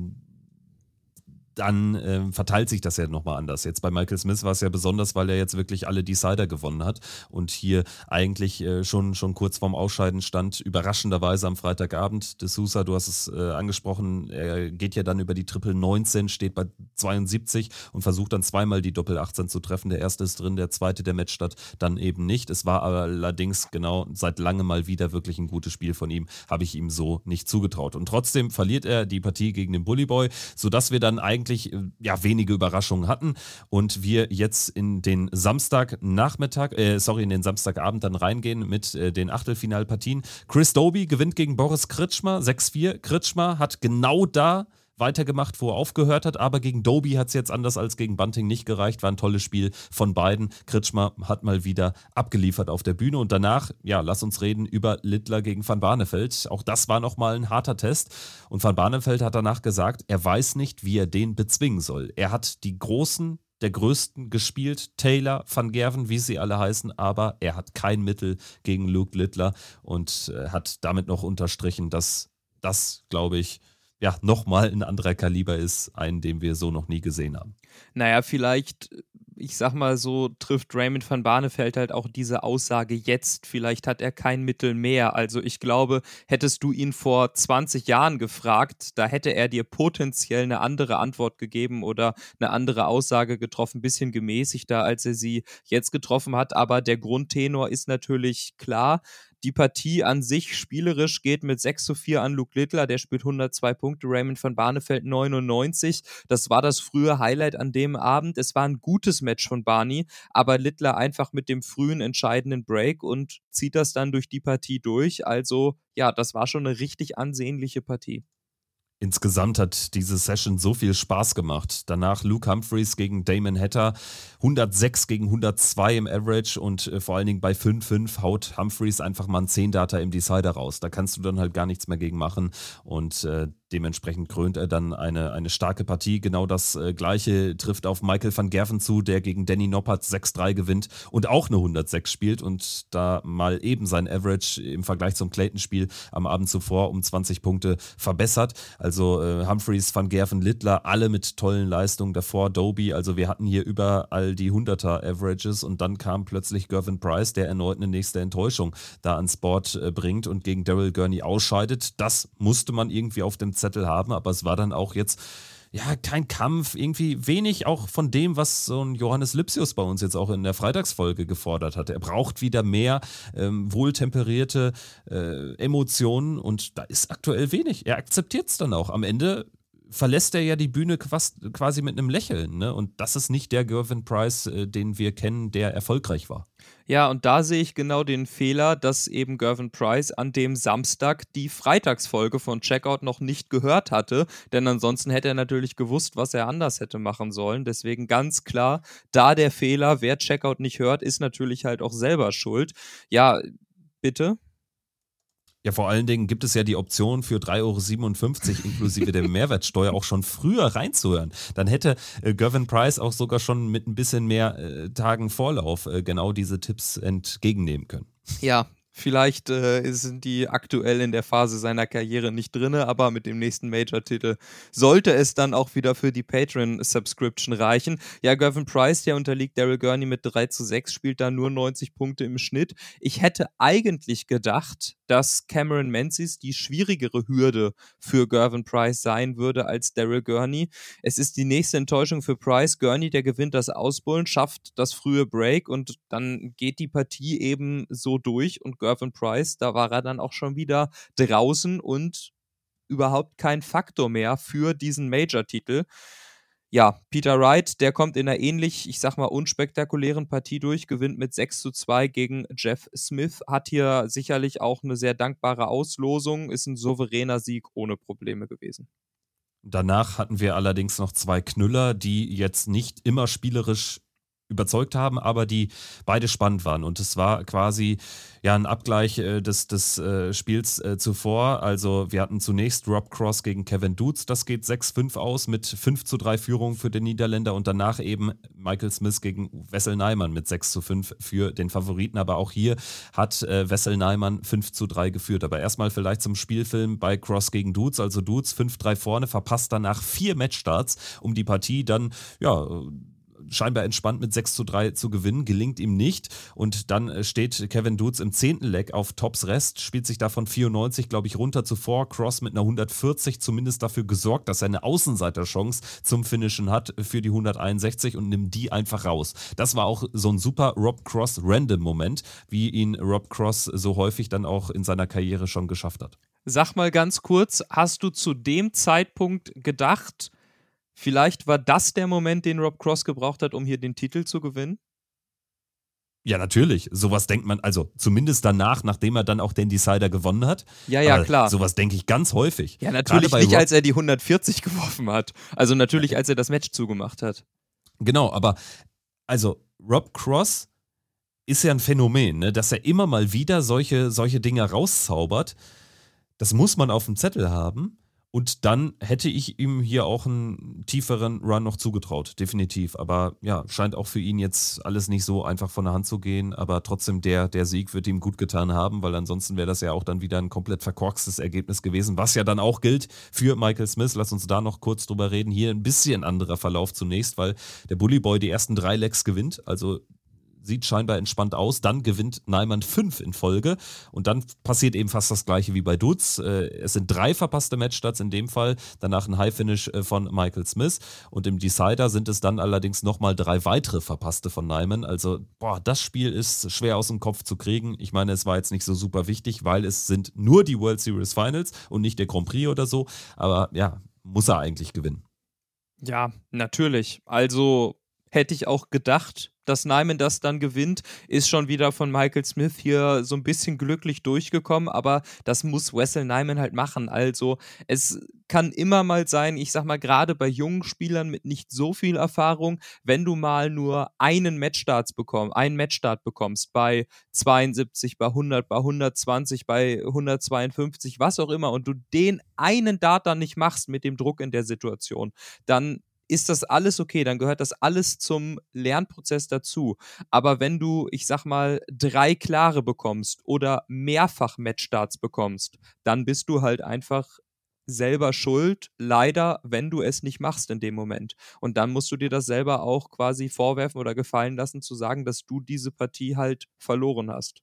dann äh, verteilt sich das ja nochmal anders. Jetzt bei Michael Smith war es ja besonders, weil er jetzt wirklich alle Decider gewonnen hat und hier eigentlich äh, schon, schon kurz vorm Ausscheiden stand, überraschenderweise am Freitagabend. De Sousa, du hast es äh, angesprochen, er geht ja dann über die Triple neunzehn, steht bei zweiundsiebzig und versucht dann zweimal die Doppel achtzehn zu treffen. Der erste ist drin, der zweite der Matchstart dann eben nicht. Es war allerdings genau seit langem mal wieder wirklich ein gutes Spiel von ihm, habe ich ihm so nicht zugetraut. Und trotzdem verliert er die Partie gegen den Bully Boy, sodass wir dann eigentlich ja, wenige Überraschungen hatten und wir jetzt in den Samstagnachmittag, äh, sorry, in den Samstagabend dann reingehen mit äh, den Achtelfinalpartien. Chris Dobey gewinnt gegen Boris Kritschmer, sechs vier. Kritschmer hat genau da weitergemacht, wo er aufgehört hat, aber gegen Dobey hat es jetzt anders als gegen Bunting nicht gereicht, war ein tolles Spiel von beiden. Kritschmer hat mal wieder abgeliefert auf der Bühne und danach, ja, lass uns reden über Littler gegen Van Barneveld. Auch das war nochmal ein harter Test und Van Barneveld hat danach gesagt, er weiß nicht, wie er den bezwingen soll. Er hat die großen der Größten gespielt, Taylor, Van Gerven, wie sie alle heißen, aber er hat kein Mittel gegen Luke Littler und äh, hat damit noch unterstrichen, dass das, glaube ich, ja, nochmal ein anderer Kaliber ist, einen, den wir so noch nie gesehen haben.
Naja, vielleicht, ich sag mal so, trifft Raymond van Barneveld halt auch diese Aussage jetzt. Vielleicht hat er kein Mittel mehr. Also ich glaube, hättest du ihn vor zwanzig Jahren gefragt, da hätte er dir potenziell eine andere Antwort gegeben oder eine andere Aussage getroffen, ein bisschen gemäßigter, als er sie jetzt getroffen hat. Aber der Grundtenor ist natürlich klar. Die Partie an sich spielerisch geht mit sechs zu vier an Luke Littler, der spielt hundertzwei Punkte, Raymond van Barneveld neunundneunzig. Das war das frühe Highlight an dem Abend. Es war ein gutes Match von Barney, aber Littler einfach mit dem frühen entscheidenden Break und zieht das dann durch die Partie durch. Also ja, das war schon eine richtig ansehnliche Partie.
Insgesamt hat diese Session so viel Spaß gemacht. Danach Luke Humphreys gegen Damon Hatter, hundertsechs gegen hundertzwei im Average und äh, vor allen Dingen bei fünf fünf haut Humphreys einfach mal ein zehn-Data im Decider raus. Da kannst du dann halt gar nichts mehr gegen machen und äh, dementsprechend krönt er dann eine, eine starke Partie. Genau das äh, Gleiche trifft auf Michael van Gerven zu, der gegen Danny Noppert sechs drei gewinnt und auch eine hundertsechs spielt und da mal eben sein Average im Vergleich zum Clayton-Spiel am Abend zuvor um zwanzig Punkte verbessert. Also äh, Humphreys, Van Gerven, Littler, alle mit tollen Leistungen davor, Dobey. Also wir hatten hier überall die hunderter-Averages und dann kam plötzlich Gervin Price, der erneut eine nächste Enttäuschung da ans Board äh, bringt und gegen Daryl Gurney ausscheidet. Das musste man irgendwie auf dem Zettel haben, aber es war dann auch jetzt ja, kein Kampf, irgendwie wenig auch von dem, was so ein Johannes Lipsius bei uns jetzt auch in der Freitagsfolge gefordert hat. Er braucht wieder mehr ähm, wohltemperierte äh, Emotionen und da ist aktuell wenig. Er akzeptiert es dann auch. Am Ende verlässt er ja die Bühne quasi mit einem Lächeln, ne? Und das ist nicht der Gervin Price, äh, den wir kennen, der erfolgreich war.
Ja, und da sehe ich genau den Fehler, dass eben Gervin Price an dem Samstag die Freitagsfolge von Checkout noch nicht gehört hatte, denn ansonsten hätte er natürlich gewusst, was er anders hätte machen sollen. Deswegen ganz klar, da der Fehler, wer Checkout nicht hört, ist natürlich halt auch selber schuld. Ja, bitte?
Ja, vor allen Dingen gibt es ja die Option für drei Euro siebenundfünfzig inklusive der Mehrwertsteuer auch schon früher reinzuhören. Dann hätte äh, Gervin Price auch sogar schon mit ein bisschen mehr äh, Tagen Vorlauf äh, genau diese Tipps entgegennehmen können.
Ja, Vielleicht äh, sind die aktuell in der Phase seiner Karriere nicht drin, aber mit dem nächsten Major-Titel sollte es dann auch wieder für die Patreon-Subscription reichen. Ja, Gervin Price, der unterliegt Daryl Gurney mit drei zu sechs, spielt da nur neunzig Punkte im Schnitt. Ich hätte eigentlich gedacht, dass Cameron Menzies die schwierigere Hürde für Gervin Price sein würde als Daryl Gurney. Es ist die nächste Enttäuschung für Price. Gurney, der gewinnt das Ausbullen, schafft das frühe Break und dann geht die Partie eben so durch und Gervin Price, da war er dann auch schon wieder draußen und überhaupt kein Faktor mehr für diesen Major-Titel. Ja, Peter Wright, der kommt in einer ähnlich, ich sag mal, unspektakulären Partie durch, gewinnt mit sechs zu zwei gegen Jeff Smith, hat hier sicherlich auch eine sehr dankbare Auslosung, ist ein souveräner Sieg ohne Probleme gewesen.
Danach hatten wir allerdings noch zwei Knüller, die jetzt nicht immer spielerisch überzeugt haben, aber die beide spannend waren. Und es war quasi ja ein Abgleich äh, des, des äh, Spiels äh, zuvor. Also wir hatten zunächst Rob Cross gegen Kevin Dutz, das geht sechs fünf aus mit fünf zu drei Führung für den Niederländer und danach eben Michael Smith gegen Wessel Nijman mit sechs zu fünf für den Favoriten. Aber auch hier hat äh, Wessel Nijman fünf zu drei geführt. Aber erstmal vielleicht zum Spielfilm bei Cross gegen Dutz. Also Dutz fünf drei vorne, verpasst danach vier Matchstarts, um die Partie dann, ja, scheinbar entspannt mit sechs zu drei zu gewinnen, gelingt ihm nicht und dann steht Kevin Dutz im zehnten Leg auf Tops Rest, spielt sich davon vierundneunzig, glaube ich, runter zuvor, Cross mit einer hundertvierzig zumindest dafür gesorgt, dass er eine Außenseiterchance zum Finishen hat für die hunderteinundsechzig und nimmt die einfach raus. Das war auch so ein super Rob Cross-Random-Moment, wie ihn Rob Cross so häufig dann auch in seiner Karriere schon geschafft hat.
Sag mal ganz kurz, hast du zu dem Zeitpunkt gedacht, vielleicht war das der Moment, den Rob Cross gebraucht hat, um hier den Titel zu gewinnen?
Ja, natürlich. Sowas denkt man, also zumindest danach, nachdem er dann auch den Decider gewonnen hat.
Ja, ja,
Aber
klar.
Sowas denke ich ganz häufig.
Ja, natürlich nicht, Rob- als er die hundertvierzig geworfen hat. Also natürlich, als er das Match zugemacht hat.
Genau, aber also Rob Cross ist ja ein Phänomen, ne? Dass er immer mal wieder solche, solche Dinge rauszaubert. Das muss man auf dem Zettel haben. Und dann hätte ich ihm hier auch einen tieferen Run noch zugetraut, definitiv. Aber ja, scheint auch für ihn jetzt alles nicht so einfach von der Hand zu gehen. Aber trotzdem, der, der Sieg wird ihm gut getan haben, weil ansonsten wäre das ja auch dann wieder ein komplett verkorkstes Ergebnis gewesen, was ja dann auch gilt für Michael Smith. Lass uns da noch kurz drüber reden. Hier ein bisschen anderer Verlauf zunächst, weil der Bully Boy die ersten drei Legs gewinnt, also sieht scheinbar entspannt aus, dann gewinnt Nijman fünf in Folge und dann passiert eben fast das gleiche wie bei Dutz. Es sind drei verpasste Matchstarts in dem Fall, danach ein High-Finish von Michael Smith und im Decider sind es dann allerdings nochmal drei weitere verpasste von Nijman. Also, boah, das Spiel ist schwer aus dem Kopf zu kriegen. Ich meine, es war jetzt nicht so super wichtig, weil es sind nur die World Series Finals und nicht der Grand Prix oder so, aber ja, muss er eigentlich gewinnen.
Ja, natürlich. Also hätte ich auch gedacht, dass Nijman das dann gewinnt, ist schon wieder von Michael Smith hier so ein bisschen glücklich durchgekommen, aber das muss Wessel Nijman halt machen. Also es kann immer mal sein, ich sag mal gerade bei jungen Spielern mit nicht so viel Erfahrung, wenn du mal nur einen Matchstart bekommst, einen Matchstart bekommst bei zweiundsiebzig, bei hundert, bei hundertzwanzig, bei hundertzweiundfünfzig, was auch immer und du den einen Dart dann nicht machst mit dem Druck in der Situation, dann ist das alles okay, dann gehört das alles zum Lernprozess dazu. Aber wenn du, ich sag mal, drei klare bekommst oder mehrfach Matchstarts bekommst, dann bist du halt einfach selber schuld, leider, wenn du es nicht machst in dem Moment. Und dann musst du dir das selber auch quasi vorwerfen oder gefallen lassen, zu sagen, dass du diese Partie halt verloren hast.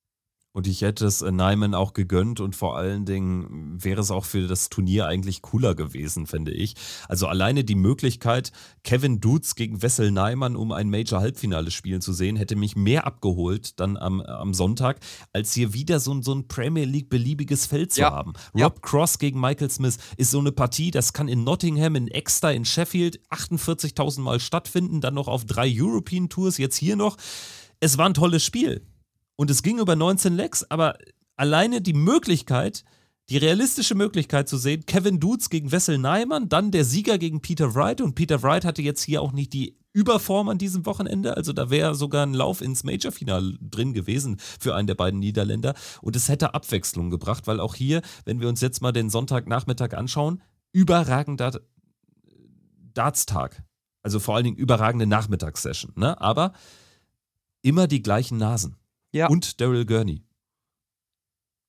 Und ich hätte es Nijman auch gegönnt und vor allen Dingen wäre es auch für das Turnier eigentlich cooler gewesen, finde ich. Also alleine die Möglichkeit, Kevin Dutz gegen Wessel Nijman um ein Major-Halbfinale spielen zu sehen, hätte mich mehr abgeholt dann am, am Sonntag, als hier wieder so, so ein Premier League-beliebiges Feld zu
ja.
haben.
Ja.
Rob Cross gegen Michael Smith ist so eine Partie, das kann in Nottingham, in Exeter, in Sheffield achtundvierzigtausend Mal stattfinden, dann noch auf drei European Tours, jetzt hier noch. Es war ein tolles Spiel. Und es ging über neunzehn Legs, aber alleine die Möglichkeit, die realistische Möglichkeit zu sehen, Kevin Dutz gegen Wessel Nijman, dann der Sieger gegen Peter Wright und Peter Wright hatte jetzt hier auch nicht die Überform an diesem Wochenende, also da wäre sogar ein Lauf ins Major-Finale drin gewesen für einen der beiden Niederländer und es hätte Abwechslung gebracht, weil auch hier, wenn wir uns jetzt mal den Sonntagnachmittag anschauen, überragender Dartstag, also vor allen Dingen überragende Nachmittagssession, ne? Aber immer die gleichen Nasen.
Ja.
Und Daryl Gurney.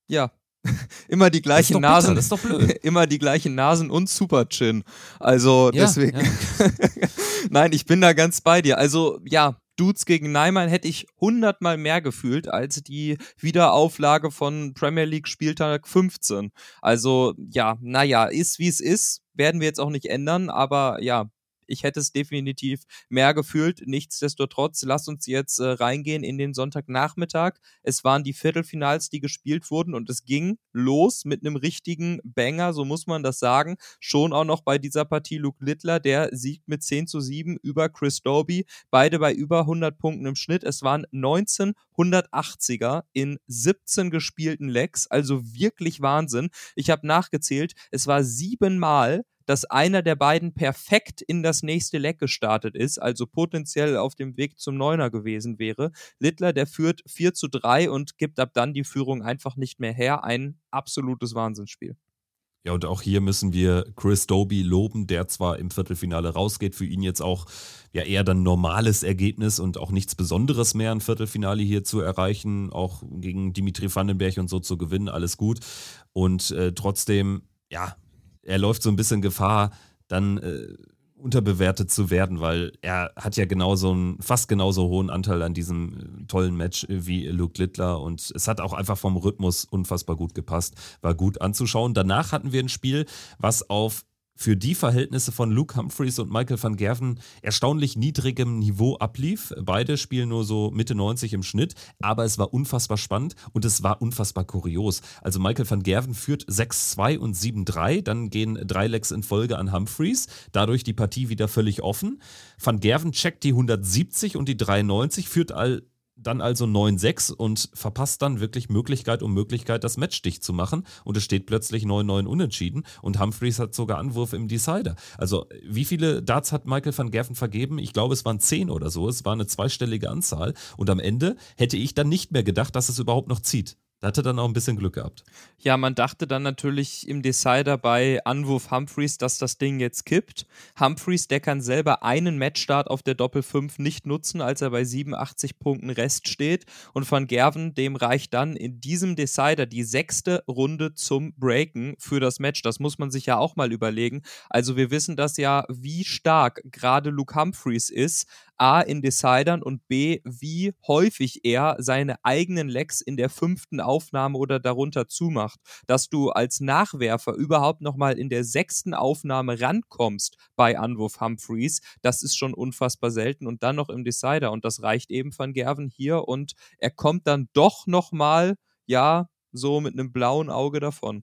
Ja, immer die gleichen
das
Nasen.
Das ist doch blöd.
Immer die gleichen Nasen und Super Chin. Also
ja,
deswegen.
Ja.
Nein, ich bin da ganz bei dir. Also ja, Dudes gegen Neiman hätte ich hundertmal mehr gefühlt als die Wiederauflage von Premier League Spieltag fünfzehn. Also ja, naja, ist wie es ist. Werden wir jetzt auch nicht ändern, aber ja, ich hätte es definitiv mehr gefühlt. Nichtsdestotrotz, lasst uns jetzt äh, reingehen in den Sonntagnachmittag. Es waren die Viertelfinals, die gespielt wurden und es ging los mit einem richtigen Banger, so muss man das sagen. Schon auch noch bei dieser Partie Luke Littler, der siegt mit zehn zu sieben über Chris Dobie. Beide bei über hundert Punkten im Schnitt. Es waren neunzehn hundertachtziger in siebzehn gespielten Legs, also wirklich Wahnsinn. Ich habe nachgezählt, es war siebenmal, dass einer der beiden perfekt in das nächste Leg gestartet ist, also potenziell auf dem Weg zum Neuner gewesen wäre. Littler, der führt vier zu drei und gibt ab dann die Führung einfach nicht mehr her. Ein absolutes Wahnsinnsspiel.
Ja, und auch hier müssen wir Chris Dobie loben, der zwar im Viertelfinale rausgeht, für ihn jetzt auch ja eher dann normales Ergebnis und auch nichts Besonderes mehr, ein Viertelfinale hier zu erreichen, auch gegen Dimitri Vandenberg und so zu gewinnen, alles gut. Und äh, trotzdem, ja, er läuft so ein bisschen Gefahr, dann äh, unterbewertet zu werden, weil er hat ja genauso einen, fast genauso hohen Anteil an diesem tollen Match wie Luke Littler und es hat auch einfach vom Rhythmus unfassbar gut gepasst, war gut anzuschauen. Danach hatten wir ein Spiel, was auf für die Verhältnisse von Luke Humphries und Michael van Gerwen erstaunlich niedrigem Niveau ablief. Beide spielen nur so Mitte neunzig im Schnitt, aber es war unfassbar spannend und es war unfassbar kurios. Also Michael van Gerwen führt sechs zwei und sieben drei, dann gehen drei Legs in Folge an Humphries, dadurch die Partie wieder völlig offen. Van Gerwen checkt die hundertsiebzig und die dreiundneunzig, führt all dann also neun sechs und verpasst dann wirklich Möglichkeit um Möglichkeit, das Match dicht zu machen und es steht plötzlich neun neun unentschieden und Humphries hat sogar Anwurf im Decider. Also wie viele Darts hat Michael van Gerwen vergeben? Ich glaube, es waren zehn oder so, es war eine zweistellige Anzahl und am Ende hätte ich dann nicht mehr gedacht, dass es überhaupt noch zieht. Da hat er dann auch ein bisschen Glück gehabt.
Ja, man dachte dann natürlich im Decider bei Anwurf Humphries, dass das Ding jetzt kippt. Humphries, der kann selber einen Matchstart auf der Doppel fünf nicht nutzen, als er bei siebenundachtzig Punkten Rest steht. Und Van Gerwen, dem reicht dann in diesem Decider die sechste Runde zum Breaken für das Match. Das muss man sich ja auch mal überlegen. Also wir wissen das ja, wie stark gerade Luke Humphries ist. A, in Decidern und B, wie häufig er seine eigenen Legs in der fünften Aufnahme oder darunter zumacht. Dass du als Nachwerfer überhaupt nochmal in der sechsten Aufnahme rankommst bei Anwurf Humphries, das ist schon unfassbar selten und dann noch im Decider und das reicht eben Van Gerwen hier und er kommt dann doch nochmal, ja, so mit einem blauen Auge davon.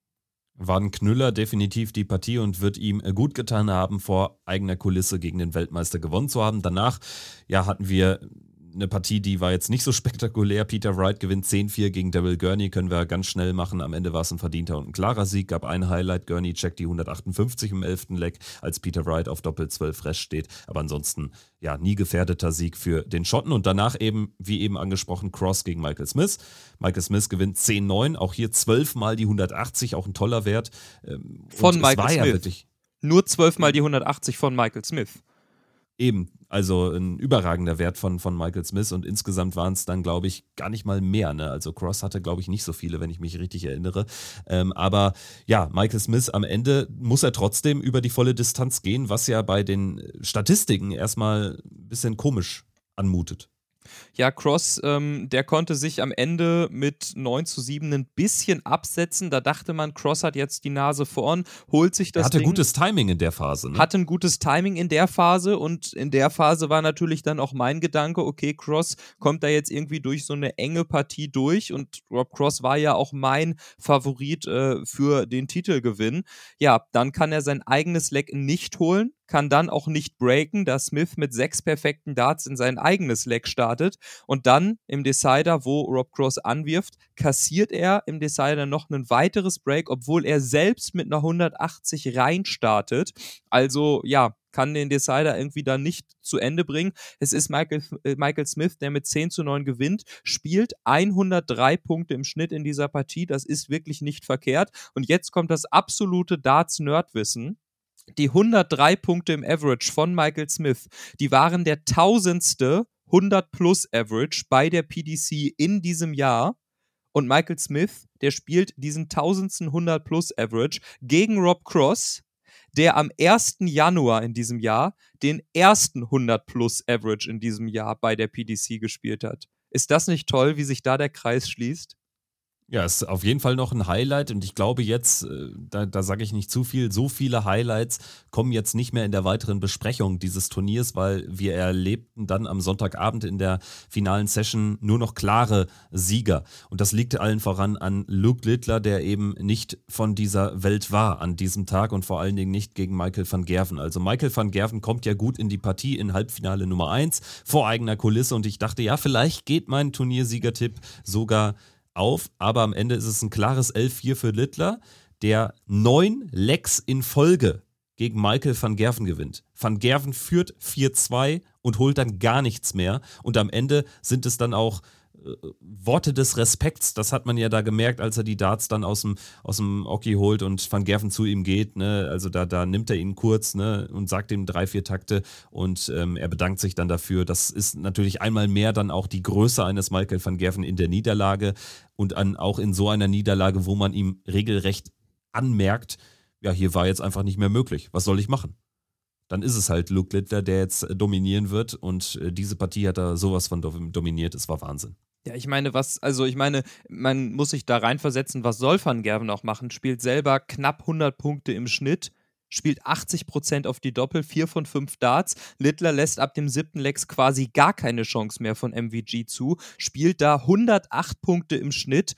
War ein Knüller definitiv die Partie und wird ihm gut getan haben, vor eigener Kulisse gegen den Weltmeister gewonnen zu haben. Danach ja, hatten wir eine Partie, die war jetzt nicht so spektakulär. Peter Wright gewinnt zehn vier gegen Daryl Gurney, können wir ganz schnell machen. Am Ende war es ein verdienter und ein klarer Sieg, gab ein Highlight. Gurney checkt die hundertachtundfünfzig im elften Leg, als Peter Wright auf Doppel zwölf Rest steht. Aber ansonsten, ja, nie gefährdeter Sieg für den Schotten. Und danach eben, wie eben angesprochen, Cross gegen Michael Smith. Michael Smith gewinnt zehn neun, auch hier zwölf Mal die hundertachtzig, auch ein toller Wert.
Von und Michael Smith. Ja
wirklich
nur zwölf Mal die hundertachtzig von Michael Smith.
Eben, also ein überragender Wert von, von Michael Smith und insgesamt waren es dann, glaube ich, gar nicht mal mehr. Ne? Also Cross hatte, glaube ich, nicht so viele, wenn ich mich richtig erinnere. Ähm, aber ja, Michael Smith am Ende muss er trotzdem über die volle Distanz gehen, was ja bei den Statistiken erstmal ein bisschen komisch anmutet.
Ja, Cross, ähm, der konnte sich am Ende mit neun zu sieben ein bisschen absetzen. Da dachte man, Cross hat jetzt die Nase vorn, holt sich das
Er hatte
Ding.
gutes Timing in der Phase. Ne?
Hatte ein gutes Timing in der Phase und in der Phase war natürlich dann auch mein Gedanke, okay, Cross kommt da jetzt irgendwie durch so eine enge Partie durch und Rob Cross war ja auch mein Favorit äh, für den Titelgewinn. Ja, dann kann er sein eigenes Leg nicht holen, kann dann auch nicht breaken, da Smith mit sechs perfekten Darts in sein eigenes Leg startet und dann im Decider, wo Rob Cross anwirft, kassiert er im Decider noch ein weiteres Break, obwohl er selbst mit einer hundertachtzig reinstartet. Also ja, kann den Decider irgendwie dann nicht zu Ende bringen. Es ist Michael, äh, Michael Smith, der mit zehn zu neun gewinnt, spielt hundertdrei Punkte im Schnitt in dieser Partie, das ist wirklich nicht verkehrt und jetzt kommt das absolute Darts-Nerdwissen. Die hundertdrei Punkte im Average von Michael Smith, die waren der tausendste hundert plus Average bei der P D C in diesem Jahr. Und Michael Smith, der spielt diesen tausendsten hundert-plus-Average gegen Rob Cross, der am ersten Januar in diesem Jahr den ersten hundert-plus-Average in diesem Jahr bei der P D C gespielt hat. Ist das nicht toll, wie sich da der Kreis schließt?
Ja, ist auf jeden Fall noch ein Highlight und ich glaube jetzt, äh, da, da sage ich nicht zu viel, so viele Highlights kommen jetzt nicht mehr in der weiteren Besprechung dieses Turniers, weil wir erlebten dann am Sonntagabend in der finalen Session nur noch klare Sieger. Und das liegt allen voran an Luke Littler, der eben nicht von dieser Welt war an diesem Tag und vor allen Dingen nicht gegen Michael van Gerwen. Also Michael van Gerwen kommt ja gut in die Partie in Halbfinale Nummer eins vor eigener Kulisse und ich dachte, ja, vielleicht geht mein Turniersiegertipp sogar auf, aber am Ende ist es ein klares elf vier für Littler, der neun Lecks in Folge gegen Michael van Gerwen gewinnt. Van Gerwen führt vier zwei und holt dann gar nichts mehr und am Ende sind es dann auch äh, Worte des Respekts, das hat man ja da gemerkt, als er die Darts dann aus dem, aus dem Oki holt und Van Gerwen zu ihm geht, ne? Also da, da nimmt er ihn kurz, ne? Und sagt ihm drei, vier Takte und ähm, er bedankt sich dann dafür. Das ist natürlich einmal mehr dann auch die Größe eines Michael van Gerwen in der Niederlage und an, auch in so einer Niederlage, wo man ihm regelrecht anmerkt, ja, hier war jetzt einfach nicht mehr möglich. Was soll ich machen? Dann ist es halt Luke Littler, der jetzt dominieren wird und äh, diese Partie hat er sowas von dominiert. Es war Wahnsinn.
Ja, ich meine, was, also ich meine, man muss sich da reinversetzen, was soll Van Gerwen auch machen? Spielt selber knapp hundert Punkte im Schnitt, spielt achtzig Prozent auf die Doppel, vier von fünf Darts. Littler lässt ab dem siebten Lecks quasi gar keine Chance mehr von M V G zu, spielt da hundertacht Punkte im Schnitt.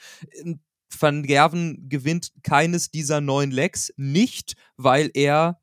Van Gerwen gewinnt keines dieser neun Lecks, nicht weil er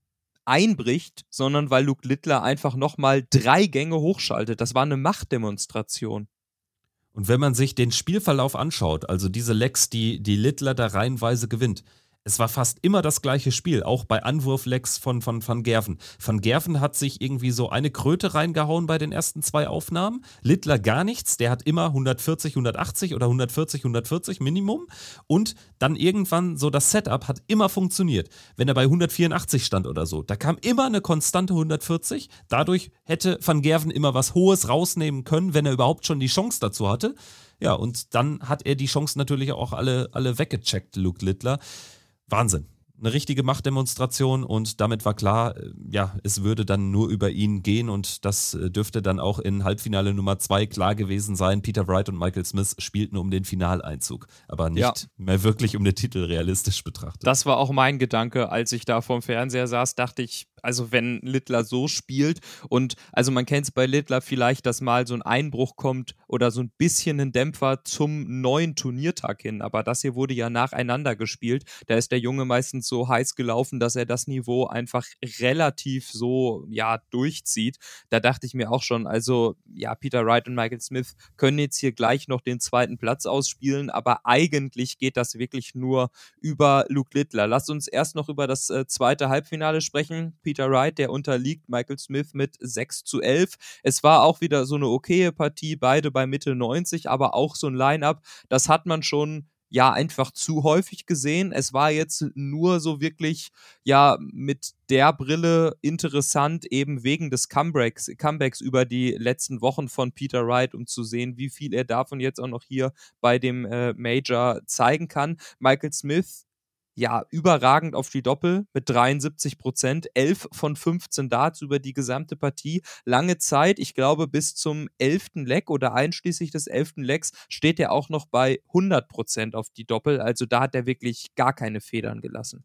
einbricht, sondern weil Luke Littler einfach nochmal drei Gänge hochschaltet. Das war eine Machtdemonstration.
Und wenn man sich den Spielverlauf anschaut, also diese Lecks, die, die Littler da reihenweise gewinnt, es war fast immer das gleiche Spiel, auch bei Anwurflecks von, von Van Gerwen. Van Gerwen hat sich irgendwie so eine Kröte reingehauen bei den ersten zwei Aufnahmen. Littler gar nichts, der hat immer hundertvierzig, hundertachtzig oder hundertvierzig, hundertvierzig Minimum. Und dann irgendwann so das Setup hat immer funktioniert. Wenn er bei hundertvierundachtzig stand oder so, da kam immer eine konstante hundertvierzig. Dadurch hätte Van Gerwen immer was Hohes rausnehmen können, wenn er überhaupt schon die Chance dazu hatte. Ja, und dann hat er die Chance natürlich auch alle, alle weggecheckt, Luke Littler. Wahnsinn. Eine richtige Machtdemonstration und damit war klar, ja, es würde dann nur über ihn gehen und das dürfte dann auch in Halbfinale Nummer zwei klar gewesen sein. Peter Wright und Michael Smith spielten um den Finaleinzug, aber nicht ja. mehr wirklich um den Titel realistisch betrachtet.
Das war auch mein Gedanke, als ich da vorm Fernseher saß, dachte ich, also wenn Littler so spielt und also man kennt es bei Littler vielleicht, dass mal so ein Einbruch kommt oder so ein bisschen ein Dämpfer zum neuen Turniertag hin, aber das hier wurde ja nacheinander gespielt, da ist der Junge meistens so heiß gelaufen, dass er das Niveau einfach relativ so, ja, durchzieht. Da dachte ich mir auch schon, also ja, Peter Wright und Michael Smith können jetzt hier gleich noch den zweiten Platz ausspielen, aber eigentlich geht das wirklich nur über Luke Littler. Lasst uns erst noch über das äh, zweite Halbfinale sprechen. Peter Wright, der unterliegt Michael Smith mit sechs zu elf. Es war auch wieder so eine okaye Partie, beide bei Mitte neunzig, aber auch so ein Line-Up, das hat man schon ja einfach zu häufig gesehen. Es war jetzt nur so wirklich ja mit der Brille interessant, eben wegen des Comebacks, Comebacks über die letzten Wochen von Peter Wright, um zu sehen, wie viel er davon jetzt auch noch hier bei dem äh, Major zeigen kann. Michael Smith, ja, überragend auf die Doppel mit dreiundsiebzig Prozent, elf von fünfzehn Darts über die gesamte Partie. Lange Zeit, ich glaube bis zum elften Leg oder einschließlich des elften Legs steht er auch noch bei hundert Prozent auf die Doppel. Also da hat er wirklich gar keine Federn gelassen.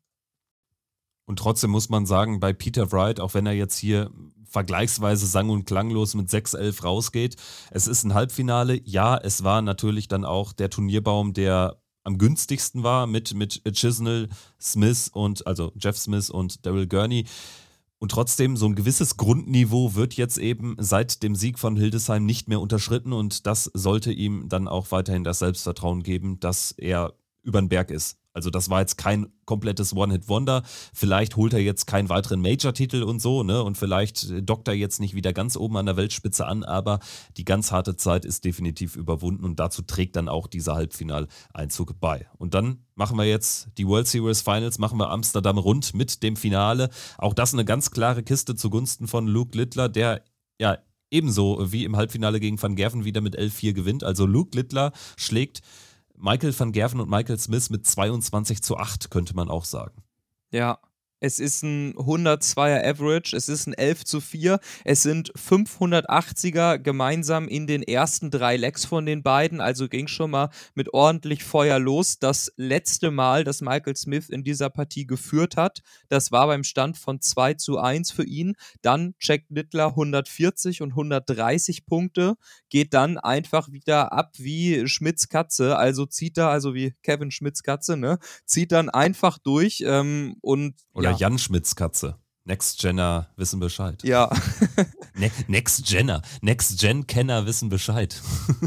Und trotzdem muss man sagen, bei Peter Wright, auch wenn er jetzt hier vergleichsweise sang- und klanglos mit sechs elf rausgeht, es ist ein Halbfinale. Ja, es war natürlich dann auch der Turnierbaum, der am günstigsten war mit, mit Chisnell, Smith und, also Jeff Smith und Daryl Gurney. Und trotzdem, so ein gewisses Grundniveau wird jetzt eben seit dem Sieg von Hildesheim nicht mehr unterschritten und das sollte ihm dann auch weiterhin das Selbstvertrauen geben, dass er über den Berg ist. Also das war jetzt kein komplettes One-Hit-Wonder. Vielleicht holt er jetzt keinen weiteren Major-Titel und so, ne? Und vielleicht dockt er jetzt nicht wieder ganz oben an der Weltspitze an, aber die ganz harte Zeit ist definitiv überwunden und dazu trägt dann auch dieser Halbfinaleinzug bei. Und dann machen wir jetzt die World Series Finals, machen wir Amsterdam rund mit dem Finale. Auch das eine ganz klare Kiste zugunsten von Luke Littler, der ja ebenso wie im Halbfinale gegen Van Gerwen wieder mit elf vier gewinnt. Also Luke Littler schlägt Michael van Gerven und Michael Smith mit zweiundzwanzig zu acht, könnte man auch sagen.
Ja. Es ist ein hundertzweier Average, es ist ein elf zu vier, es sind fünfhundertachtziger gemeinsam in den ersten drei Legs von den beiden, also ging schon mal mit ordentlich Feuer los. Das letzte Mal, dass Michael Smith in dieser Partie geführt hat, das war beim Stand von zwei zu eins für ihn. Dann Jack Littler hundertvierzig und hundertdreißig Punkte, geht dann einfach wieder ab wie Schmidts Katze, also zieht er, also wie Kevin Schmidts Katze, ne, zieht dann einfach durch ähm, und
Oder
ja.
Jan Schmidts Katze. Next-Genner wissen Bescheid.
Ja.
ne- Next-Genner. Next-Gen-Kenner wissen Bescheid.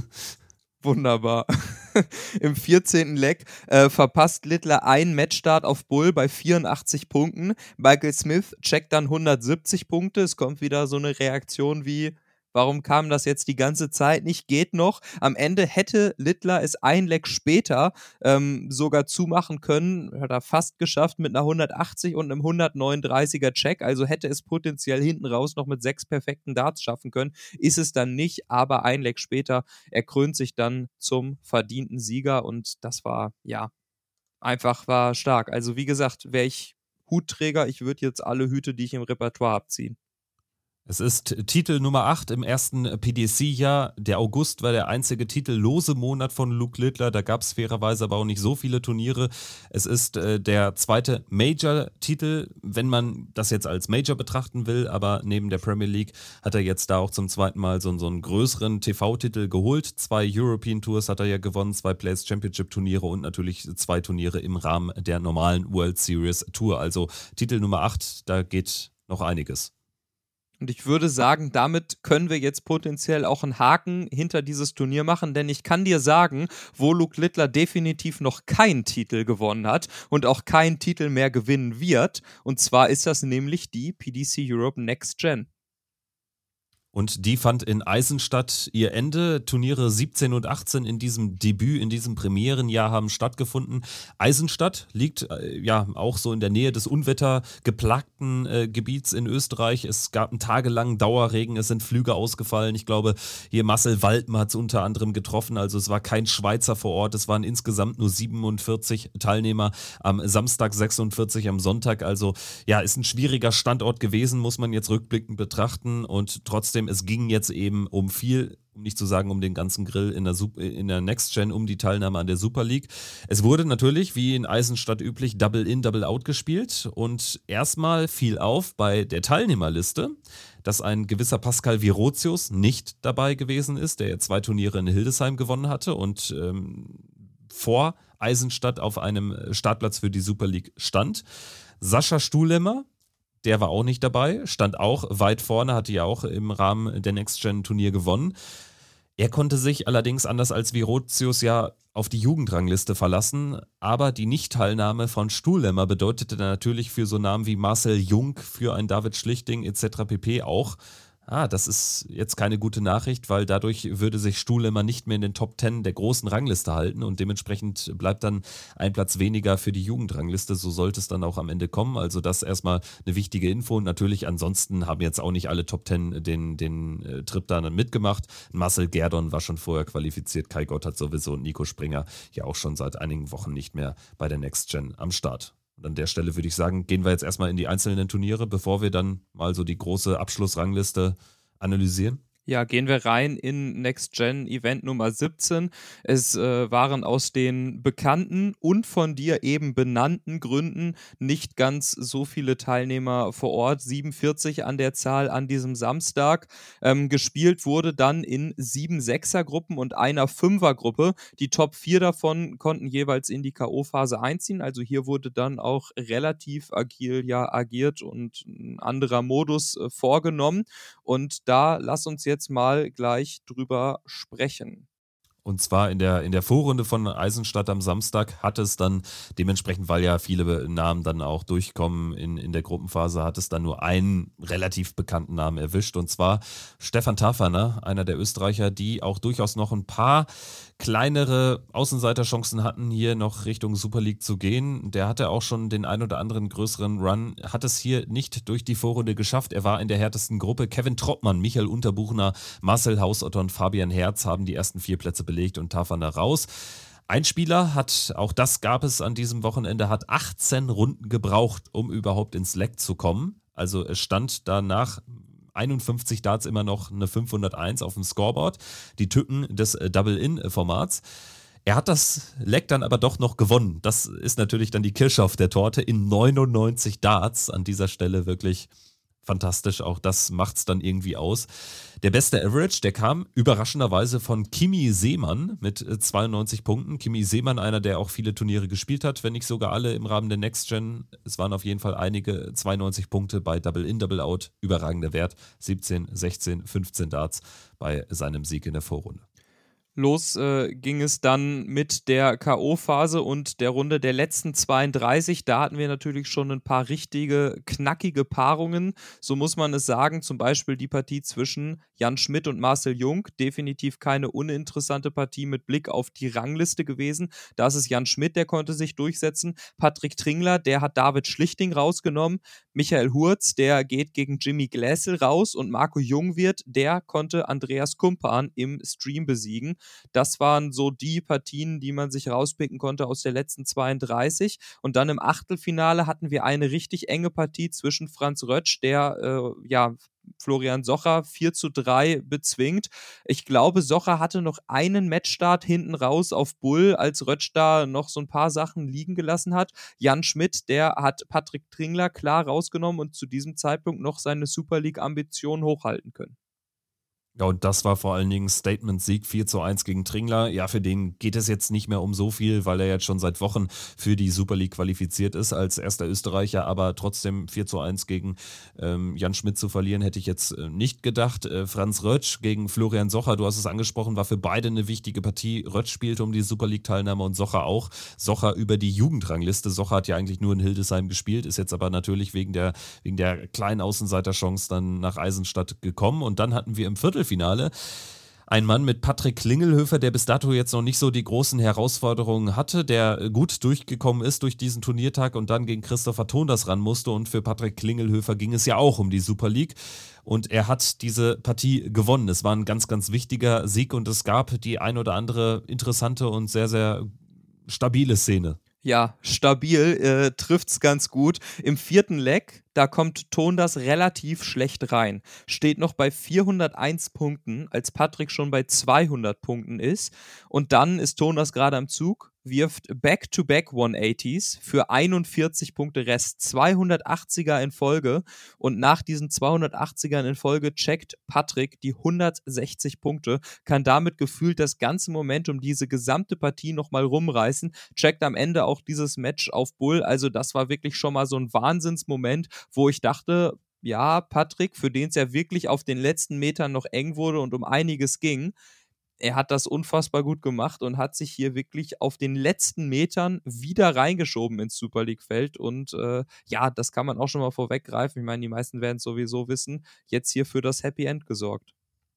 Wunderbar. Im vierzehnten Leg äh, verpasst Littler einen Matchstart auf Bull bei vierundachtzig Punkten. Michael Smith checkt dann hundertsiebzig Punkte. Es kommt wieder so eine Reaktion wie: Warum kam das jetzt die ganze Zeit nicht? Geht noch. Am Ende hätte Littler es ein Leg später ähm, sogar zumachen können. Hat er fast geschafft mit einer hundertachtzig und einem hundertneununddreißiger Check. Also hätte es potenziell hinten raus noch mit sechs perfekten Darts schaffen können. Ist es dann nicht, aber ein Leg später, er krönt sich dann zum verdienten Sieger. Und das war, ja, einfach war stark. Also wie gesagt, wäre ich Hutträger, ich würde jetzt alle Hüte, die ich im Repertoire habe, ziehen.
Es ist Titel Nummer acht im ersten P D C-Jahr. Der August war der einzige titellose Monat von Luke Littler. Da gab es fairerweise aber auch nicht so viele Turniere. Es ist äh, der zweite Major-Titel, wenn man das jetzt als Major betrachten will. Aber neben der Premier League hat er jetzt da auch zum zweiten Mal so, so einen größeren T V-Titel geholt. Zwei European Tours hat er ja gewonnen, zwei Players Championship-Turniere und natürlich zwei Turniere im Rahmen der normalen World Series Tour. Also Titel Nummer acht, da geht noch einiges.
Und ich würde sagen, damit können wir jetzt potenziell auch einen Haken hinter dieses Turnier machen, denn ich kann dir sagen, wo Luke Littler definitiv noch keinen Titel gewonnen hat und auch keinen Titel mehr gewinnen wird. Und zwar ist das nämlich die P D C Europe Next Gen.
Und die fand in Eisenstadt ihr Ende. Turniere siebzehn und achtzehn in diesem Debüt, in diesem Premierenjahr haben stattgefunden. Eisenstadt liegt äh, ja auch so in der Nähe des unwettergeplagten äh, Gebiets in Österreich. Es gab einen tagelangen Dauerregen, es sind Flüge ausgefallen. Ich glaube, hier Marcel Waldmann hat es unter anderem getroffen. Also es war kein Schweizer vor Ort. Es waren insgesamt nur siebenundvierzig Teilnehmer. Am Samstag sechsundvierzig, am Sonntag. Also ja, ist ein schwieriger Standort gewesen, muss man jetzt rückblickend betrachten. Und trotzdem, es ging jetzt eben um viel, um nicht zu sagen um den ganzen Grill in der, Sup- in der Next Gen, um die Teilnahme an der Super League. Es wurde natürlich, wie in Eisenstadt üblich, Double In, Double Out gespielt und erstmal fiel auf bei der Teilnehmerliste, dass ein gewisser Pascal Virotius nicht dabei gewesen ist, der ja zwei Turniere in Hildesheim gewonnen hatte und ähm, vor Eisenstadt auf einem Startplatz für die Super League stand. Sascha Stuhlemmer, der war auch nicht dabei, stand auch weit vorne, hatte ja auch im Rahmen der Next-Gen-Turnier gewonnen. Er konnte sich allerdings anders als Virotius ja auf die Jugendrangliste verlassen, aber die Nichtteilnahme von Stuhlemmer bedeutete natürlich für so Namen wie Marcel Jung, für einen David Schlichting et cetera pp. Auch, ah, das ist jetzt keine gute Nachricht, weil dadurch würde sich Stuhlemmer nicht mehr in den Top Ten der großen Rangliste halten und dementsprechend bleibt dann ein Platz weniger für die Jugendrangliste. So sollte es dann auch am Ende kommen. Also das erstmal eine wichtige Info. Und natürlich ansonsten haben jetzt auch nicht alle Top Ten den, den äh, Trip dann mitgemacht. Marcel Gerdon war schon vorher qualifiziert, Kai Gott hat sowieso und Nico Springer ja auch schon seit einigen Wochen nicht mehr bei der Next Gen am Start. Und an der Stelle würde ich sagen, gehen wir jetzt erstmal in die einzelnen Turniere, bevor wir dann mal so die große Abschlussrangliste analysieren.
Ja, gehen wir rein in Next Gen Event Nummer siebzehn. Es äh, waren aus den bekannten und von dir eben benannten Gründen nicht ganz so viele Teilnehmer vor Ort, siebenundvierzig an der Zahl an diesem Samstag. Ähm, gespielt wurde dann in sieben Sechser-Gruppen und einer Fünfer-Gruppe. Die Top vier davon konnten jeweils in die K O-Phase einziehen. Also hier wurde dann auch relativ agil ja agiert und ein anderer Modus äh, vorgenommen. Und da lass uns jetzt mal gleich drüber sprechen.
Und zwar in der, in der Vorrunde von Eisenstadt am Samstag hat es dann dementsprechend, weil ja viele Namen dann auch durchkommen in, in der Gruppenphase, hat es dann nur einen relativ bekannten Namen erwischt und zwar Stefan Taferner, einer der Österreicher, die auch durchaus noch ein paar kleinere Außenseiterchancen hatten, hier noch Richtung Super League zu gehen. Der hatte auch schon den ein oder anderen größeren Run, hat es hier nicht durch die Vorrunde geschafft. Er war in der härtesten Gruppe. Kevin Troppmann, Michael Unterbuchner, Marcel Hausotter und Fabian Herz haben die ersten vier Plätze belegt und Taferner raus. Ein Spieler hat, auch das gab es an diesem Wochenende, hat achtzehn Runden gebraucht, um überhaupt ins Leck zu kommen. Also es stand danach einundfünfzig Darts immer noch eine fünfhunderteins auf dem Scoreboard, die Tücken des Double-In-Formats. Er hat das Leck dann aber doch noch gewonnen. Das ist natürlich dann die Kirsche auf der Torte in neunundneunzig Darts. An dieser Stelle wirklich fantastisch. Auch das macht's dann irgendwie aus. Der beste Average, der kam überraschenderweise von Kimi Seemann mit zweiundneunzig Punkten. Kimi Seemann, einer, der auch viele Turniere gespielt hat, wenn nicht sogar alle im Rahmen der Next Gen. Es waren auf jeden Fall einige, zweiundneunzig Punkte bei Double-In, Double-Out. Überragender Wert. siebzehn, sechzehn, fünfzehn Darts bei seinem Sieg in der Vorrunde.
Los äh, ging es dann mit der K O-Phase und der Runde der letzten zweiunddreißig. Da hatten wir natürlich schon ein paar richtige, knackige Paarungen. So muss man es sagen. Zum Beispiel die Partie zwischen Jan Schmidt und Marcel Jung. Definitiv keine uninteressante Partie mit Blick auf die Rangliste gewesen. Da ist es Jan Schmidt, der konnte sich durchsetzen. Patrick Tringler, der hat David Schlichting rausgenommen. Michael Hurz, der geht gegen Jimmy Gläsel raus. Und Marco Jungwirth, der konnte Andreas Kumpan im Stream besiegen. Das waren so die Partien, die man sich rauspicken konnte aus der letzten zweiunddreißig. Und dann im Achtelfinale hatten wir eine richtig enge Partie zwischen Franz Rötsch, der äh, ja Florian Socher vier zu drei bezwingt. Ich glaube, Socher hatte noch einen Matchstart hinten raus auf Bull, als Rötsch da noch so ein paar Sachen liegen gelassen hat. Jan Schmidt, der hat Patrick Tringler klar rausgenommen und zu diesem Zeitpunkt noch seine Super League-Ambitionen hochhalten können.
Ja, und das war vor allen Dingen Statement-Sieg vier zu eins gegen Tringler. Ja, für den geht es jetzt nicht mehr um so viel, weil er jetzt schon seit Wochen für die Super League qualifiziert ist als erster Österreicher, aber trotzdem vier zu eins gegen ähm, Jan Schmidt zu verlieren, hätte ich jetzt äh, nicht gedacht. Äh, Franz Rötsch gegen Florian Socher, du hast es angesprochen, war für beide eine wichtige Partie. Rötsch spielte um die Super League-Teilnahme und Socher auch. Socher über die Jugendrangliste. Socher hat ja eigentlich nur in Hildesheim gespielt, ist jetzt aber natürlich wegen der, wegen der kleinen Außenseiterchance dann nach Eisenstadt gekommen. Und dann hatten wir im Viertelfinale ein Mann mit Patrick Klingelhöfer, der bis dato jetzt noch nicht so die großen Herausforderungen hatte, der gut durchgekommen ist durch diesen Turniertag und dann gegen Christopher Tonders ran musste. Und für Patrick Klingelhöfer ging es ja auch um die Super League. Und er hat diese Partie gewonnen. Es war ein ganz, ganz wichtiger Sieg und es gab die ein oder andere interessante und sehr, sehr stabile Szene.
Ja, stabil, äh, trifft's ganz gut. Im vierten Leg, da kommt Tonders relativ schlecht rein. Steht noch bei vierhunderteins Punkten, als Patrick schon bei zweihundert Punkten ist. Und dann ist Tonders gerade am Zug, wirft Back-to-Back hundertachtzigers für einundvierzig Punkte Rest. zweihundertachtziger in Folge. Und nach diesen zweihundertachtzigern in Folge checkt Patrick die hundertsechzig Punkte, kann damit gefühlt das ganze Momentum, diese gesamte Partie nochmal rumreißen, checkt am Ende auch dieses Match auf Bull. Also das war wirklich schon mal so ein Wahnsinnsmoment, wo ich dachte, ja, Patrick, für den es ja wirklich auf den letzten Metern noch eng wurde und um einiges ging, er hat das unfassbar gut gemacht und hat sich hier wirklich auf den letzten Metern wieder reingeschoben ins Super League-Feld. Und äh, ja, das kann man auch schon mal vorweggreifen. Ich meine, die meisten werden es sowieso wissen. Jetzt hier für das Happy End gesorgt.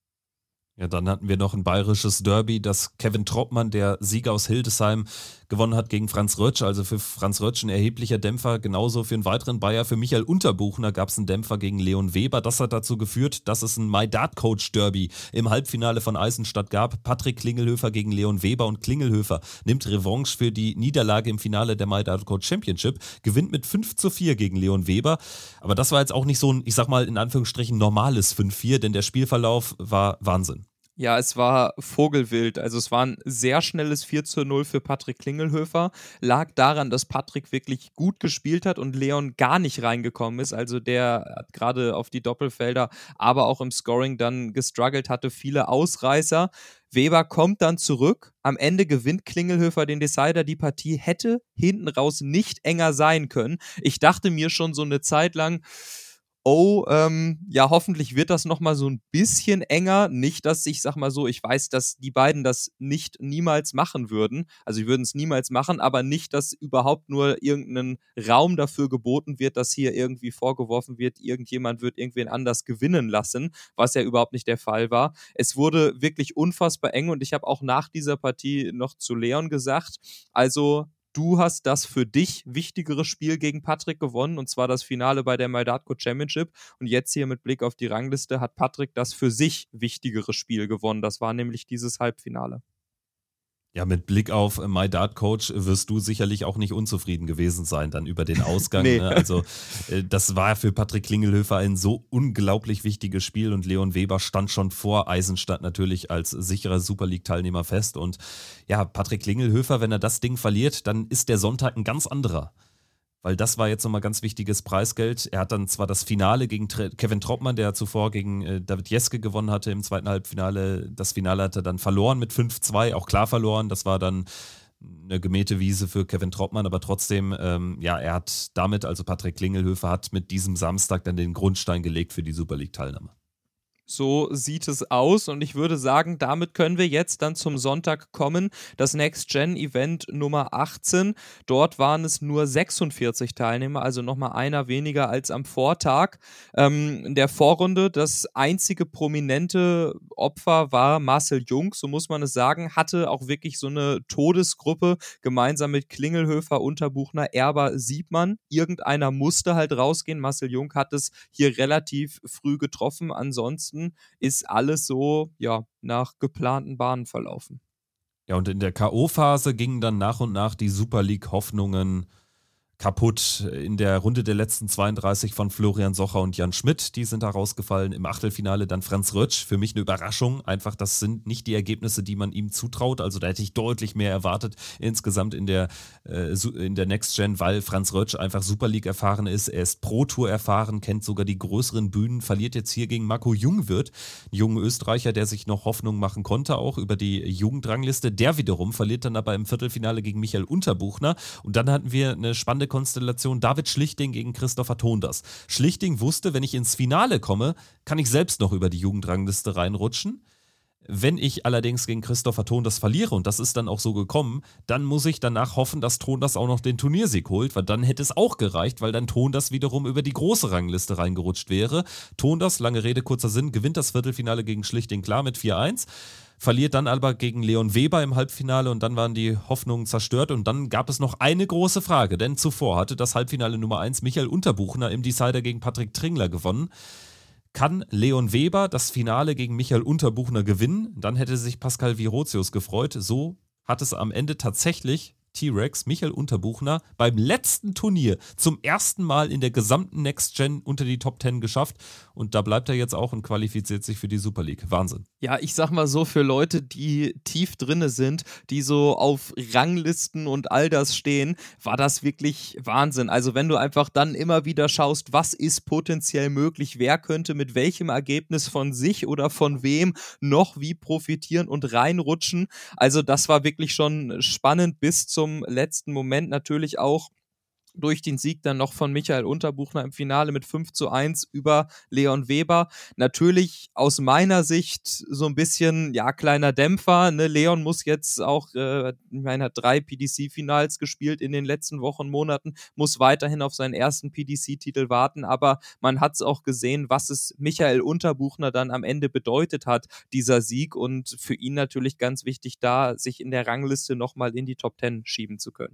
Ja, dann hatten wir noch ein bayerisches Derby, das Kevin Troppmann, der Sieger aus Hildesheim, gewonnen hat gegen Franz Rötsch. Also für Franz Rötsch ein erheblicher Dämpfer, genauso für einen weiteren Bayer. Für Michael Unterbuchner gab es einen Dämpfer gegen Leon Weber. Das hat dazu geführt, dass es ein My Dart Coach Derby im Halbfinale von Eisenstadt gab. Patrick Klingelhöfer gegen Leon Weber und Klingelhöfer nimmt Revanche für die Niederlage im Finale der My Dart Coach Championship, gewinnt mit fünf zu vier gegen Leon Weber. Aber das war jetzt auch nicht so ein, ich sag mal in Anführungsstrichen, normales fünf vier, denn der Spielverlauf war Wahnsinn.
Ja, es war vogelwild. Also es war ein sehr schnelles vier zu null für Patrick Klingelhöfer. Lag daran, dass Patrick wirklich gut gespielt hat und Leon gar nicht reingekommen ist. Also der hat gerade auf die Doppelfelder, aber auch im Scoring dann gestruggelt, hatte viele Ausreißer. Weber kommt dann zurück. Am Ende gewinnt Klingelhöfer den Decider. Die Partie hätte hinten raus nicht enger sein können. Ich dachte mir schon so eine Zeit lang, oh, ähm, ja, hoffentlich wird das nochmal so ein bisschen enger. Nicht, dass ich, sag mal so, ich weiß, dass die beiden das nicht niemals machen würden. Also, sie würden es niemals machen, aber nicht, dass überhaupt nur irgendein Raum dafür geboten wird, dass hier irgendwie vorgeworfen wird, irgendjemand wird irgendwen anders gewinnen lassen, was ja überhaupt nicht der Fall war. Es wurde wirklich unfassbar eng und ich habe auch nach dieser Partie noch zu Leon gesagt, also du hast das für dich wichtigere Spiel gegen Patrick gewonnen, und zwar das Finale bei der My Dart Coach Championship. Und jetzt hier mit Blick auf die Rangliste hat Patrick das für sich wichtigere Spiel gewonnen. Das war nämlich dieses Halbfinale.
Ja, mit Blick auf äh, My Dart Coach wirst du sicherlich auch nicht unzufrieden gewesen sein dann über den Ausgang.
Nee.
Ne? Also äh, das war für Patrick Klingelhöfer ein so unglaublich wichtiges Spiel und Leon Weber stand schon vor Eisenstadt natürlich als sicherer Super League-Teilnehmer fest. Und ja, Patrick Klingelhöfer, wenn er das Ding verliert, dann ist der Sonntag ein ganz anderer. Weil das war jetzt nochmal ganz wichtiges Preisgeld. Er hat dann zwar das Finale gegen Tre- Kevin Troppmann, der zuvor gegen äh, David Jeske gewonnen hatte im zweiten Halbfinale. Das Finale hat er dann verloren mit fünf zwei, auch klar verloren. Das war dann eine gemähte Wiese für Kevin Troppmann, aber trotzdem, ähm, ja, er hat damit, also Patrick Klingelhöfer hat mit diesem Samstag dann den Grundstein gelegt für die Super League-Teilnahme.
So sieht es aus und ich würde sagen, damit können wir jetzt dann zum Sonntag kommen. Das Next-Gen-Event Nummer achtzehn. Dort waren es nur sechsundvierzig Teilnehmer, also nochmal einer weniger als am Vortag. Ähm, in der Vorrunde das einzige prominente Opfer war Marcel Jung, so muss man es sagen, hatte auch wirklich so eine Todesgruppe gemeinsam mit Klingelhöfer, Unterbuchner, Erber, Siebmann. Irgendeiner musste halt rausgehen. Marcel Jung hat es hier relativ früh getroffen. Ansonsten ist alles so, ja, nach geplanten Bahnen verlaufen.
Ja, und in der K O-Phase gingen dann nach und nach die Super League-Hoffnungen kaputt. In der Runde der letzten zweiunddreißig von Florian Socher und Jan Schmidt, die sind da rausgefallen. Im Achtelfinale dann Franz Rötsch, für mich eine Überraschung. Einfach, das sind nicht die Ergebnisse, die man ihm zutraut. Also da hätte ich deutlich mehr erwartet insgesamt in der, äh, in der Next Gen, weil Franz Rötsch einfach Super League erfahren ist. Er ist Pro Tour erfahren, kennt sogar die größeren Bühnen, verliert jetzt hier gegen Marco Jungwirth, einen jungen Österreicher, der sich noch Hoffnung machen konnte, auch über die Jugendrangliste. Der wiederum verliert dann aber im Viertelfinale gegen Michael Unterbuchner. Und dann hatten wir eine spannende Konstellation David Schlichting gegen Christopher Tondas. Schlichting wusste, wenn ich ins Finale komme, kann ich selbst noch über die Jugendrangliste reinrutschen. Wenn ich allerdings gegen Christopher Tondas verliere, und das ist dann auch so gekommen, dann muss ich danach hoffen, dass Tondas auch noch den Turniersieg holt, weil dann hätte es auch gereicht, weil dann Tondas wiederum über die große Rangliste reingerutscht wäre. Tondas, lange Rede, kurzer Sinn, gewinnt das Viertelfinale gegen Schlichting klar mit vier eins. Verliert dann aber gegen Leon Weber im Halbfinale und dann waren die Hoffnungen zerstört und dann gab es noch eine große Frage, denn zuvor hatte das Halbfinale Nummer eins Michael Unterbuchner im Decider gegen Patrick Tringler gewonnen. Kann Leon Weber das Finale gegen Michael Unterbuchner gewinnen? Dann hätte sich Pascal Virozius gefreut. So hat es am Ende tatsächlich T-Rex, Michael Unterbuchner, beim letzten Turnier zum ersten Mal in der gesamten Next Gen unter die Top zehn geschafft. Und da bleibt er jetzt auch und qualifiziert sich für die Super League. Wahnsinn.
Ja, ich sag mal so, für Leute, die tief drinne sind, die so auf Ranglisten und all das stehen, war das wirklich Wahnsinn. Also wenn du einfach dann immer wieder schaust, was ist potenziell möglich, wer könnte mit welchem Ergebnis von sich oder von wem noch wie profitieren und reinrutschen. Also das war wirklich schon spannend bis zum letzten Moment, natürlich auch durch den Sieg dann noch von Michael Unterbuchner im Finale mit fünf zu eins über Leon Weber. Natürlich aus meiner Sicht so ein bisschen, ja, kleiner Dämpfer. Ne? Leon muss jetzt auch, äh, ich meine, hat drei P D C-Finals gespielt in den letzten Wochen, Monaten, muss weiterhin auf seinen ersten P D C-Titel warten, aber man hat es auch gesehen, was es Michael Unterbuchner dann am Ende bedeutet hat, dieser Sieg, und für ihn natürlich ganz wichtig da, sich in der Rangliste nochmal in die Top zehn schieben zu können.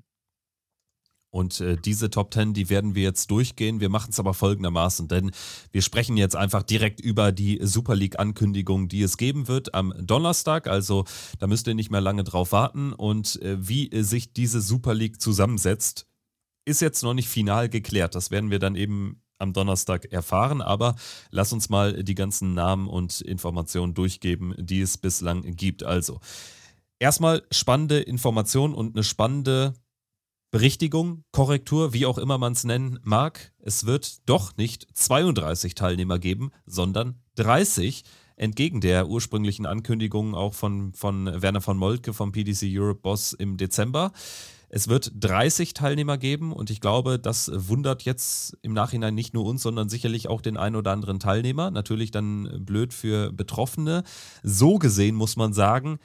Und äh, diese Top zehn, die werden wir jetzt durchgehen. Wir machen es aber folgendermaßen, denn wir sprechen jetzt einfach direkt über die Super League-Ankündigung, die es geben wird am Donnerstag. Also da müsst ihr nicht mehr lange drauf warten. Und äh, wie äh, sich diese Super League zusammensetzt, ist jetzt noch nicht final geklärt. Das werden wir dann eben am Donnerstag erfahren. Aber lass uns mal die ganzen Namen und Informationen durchgeben, die es bislang gibt. Also erstmal spannende Informationen und eine spannende Berichtigung, Korrektur, wie auch immer man es nennen mag. Es wird doch nicht zweiunddreißig Teilnehmer geben, sondern dreißig. Entgegen der ursprünglichen Ankündigung auch von, von Werner von Moltke vom P D C Europe Boss im Dezember. Es wird dreißig Teilnehmer geben und ich glaube, das wundert jetzt im Nachhinein nicht nur uns, sondern sicherlich auch den einen oder anderen Teilnehmer. Natürlich dann blöd für Betroffene. So gesehen muss man sagen,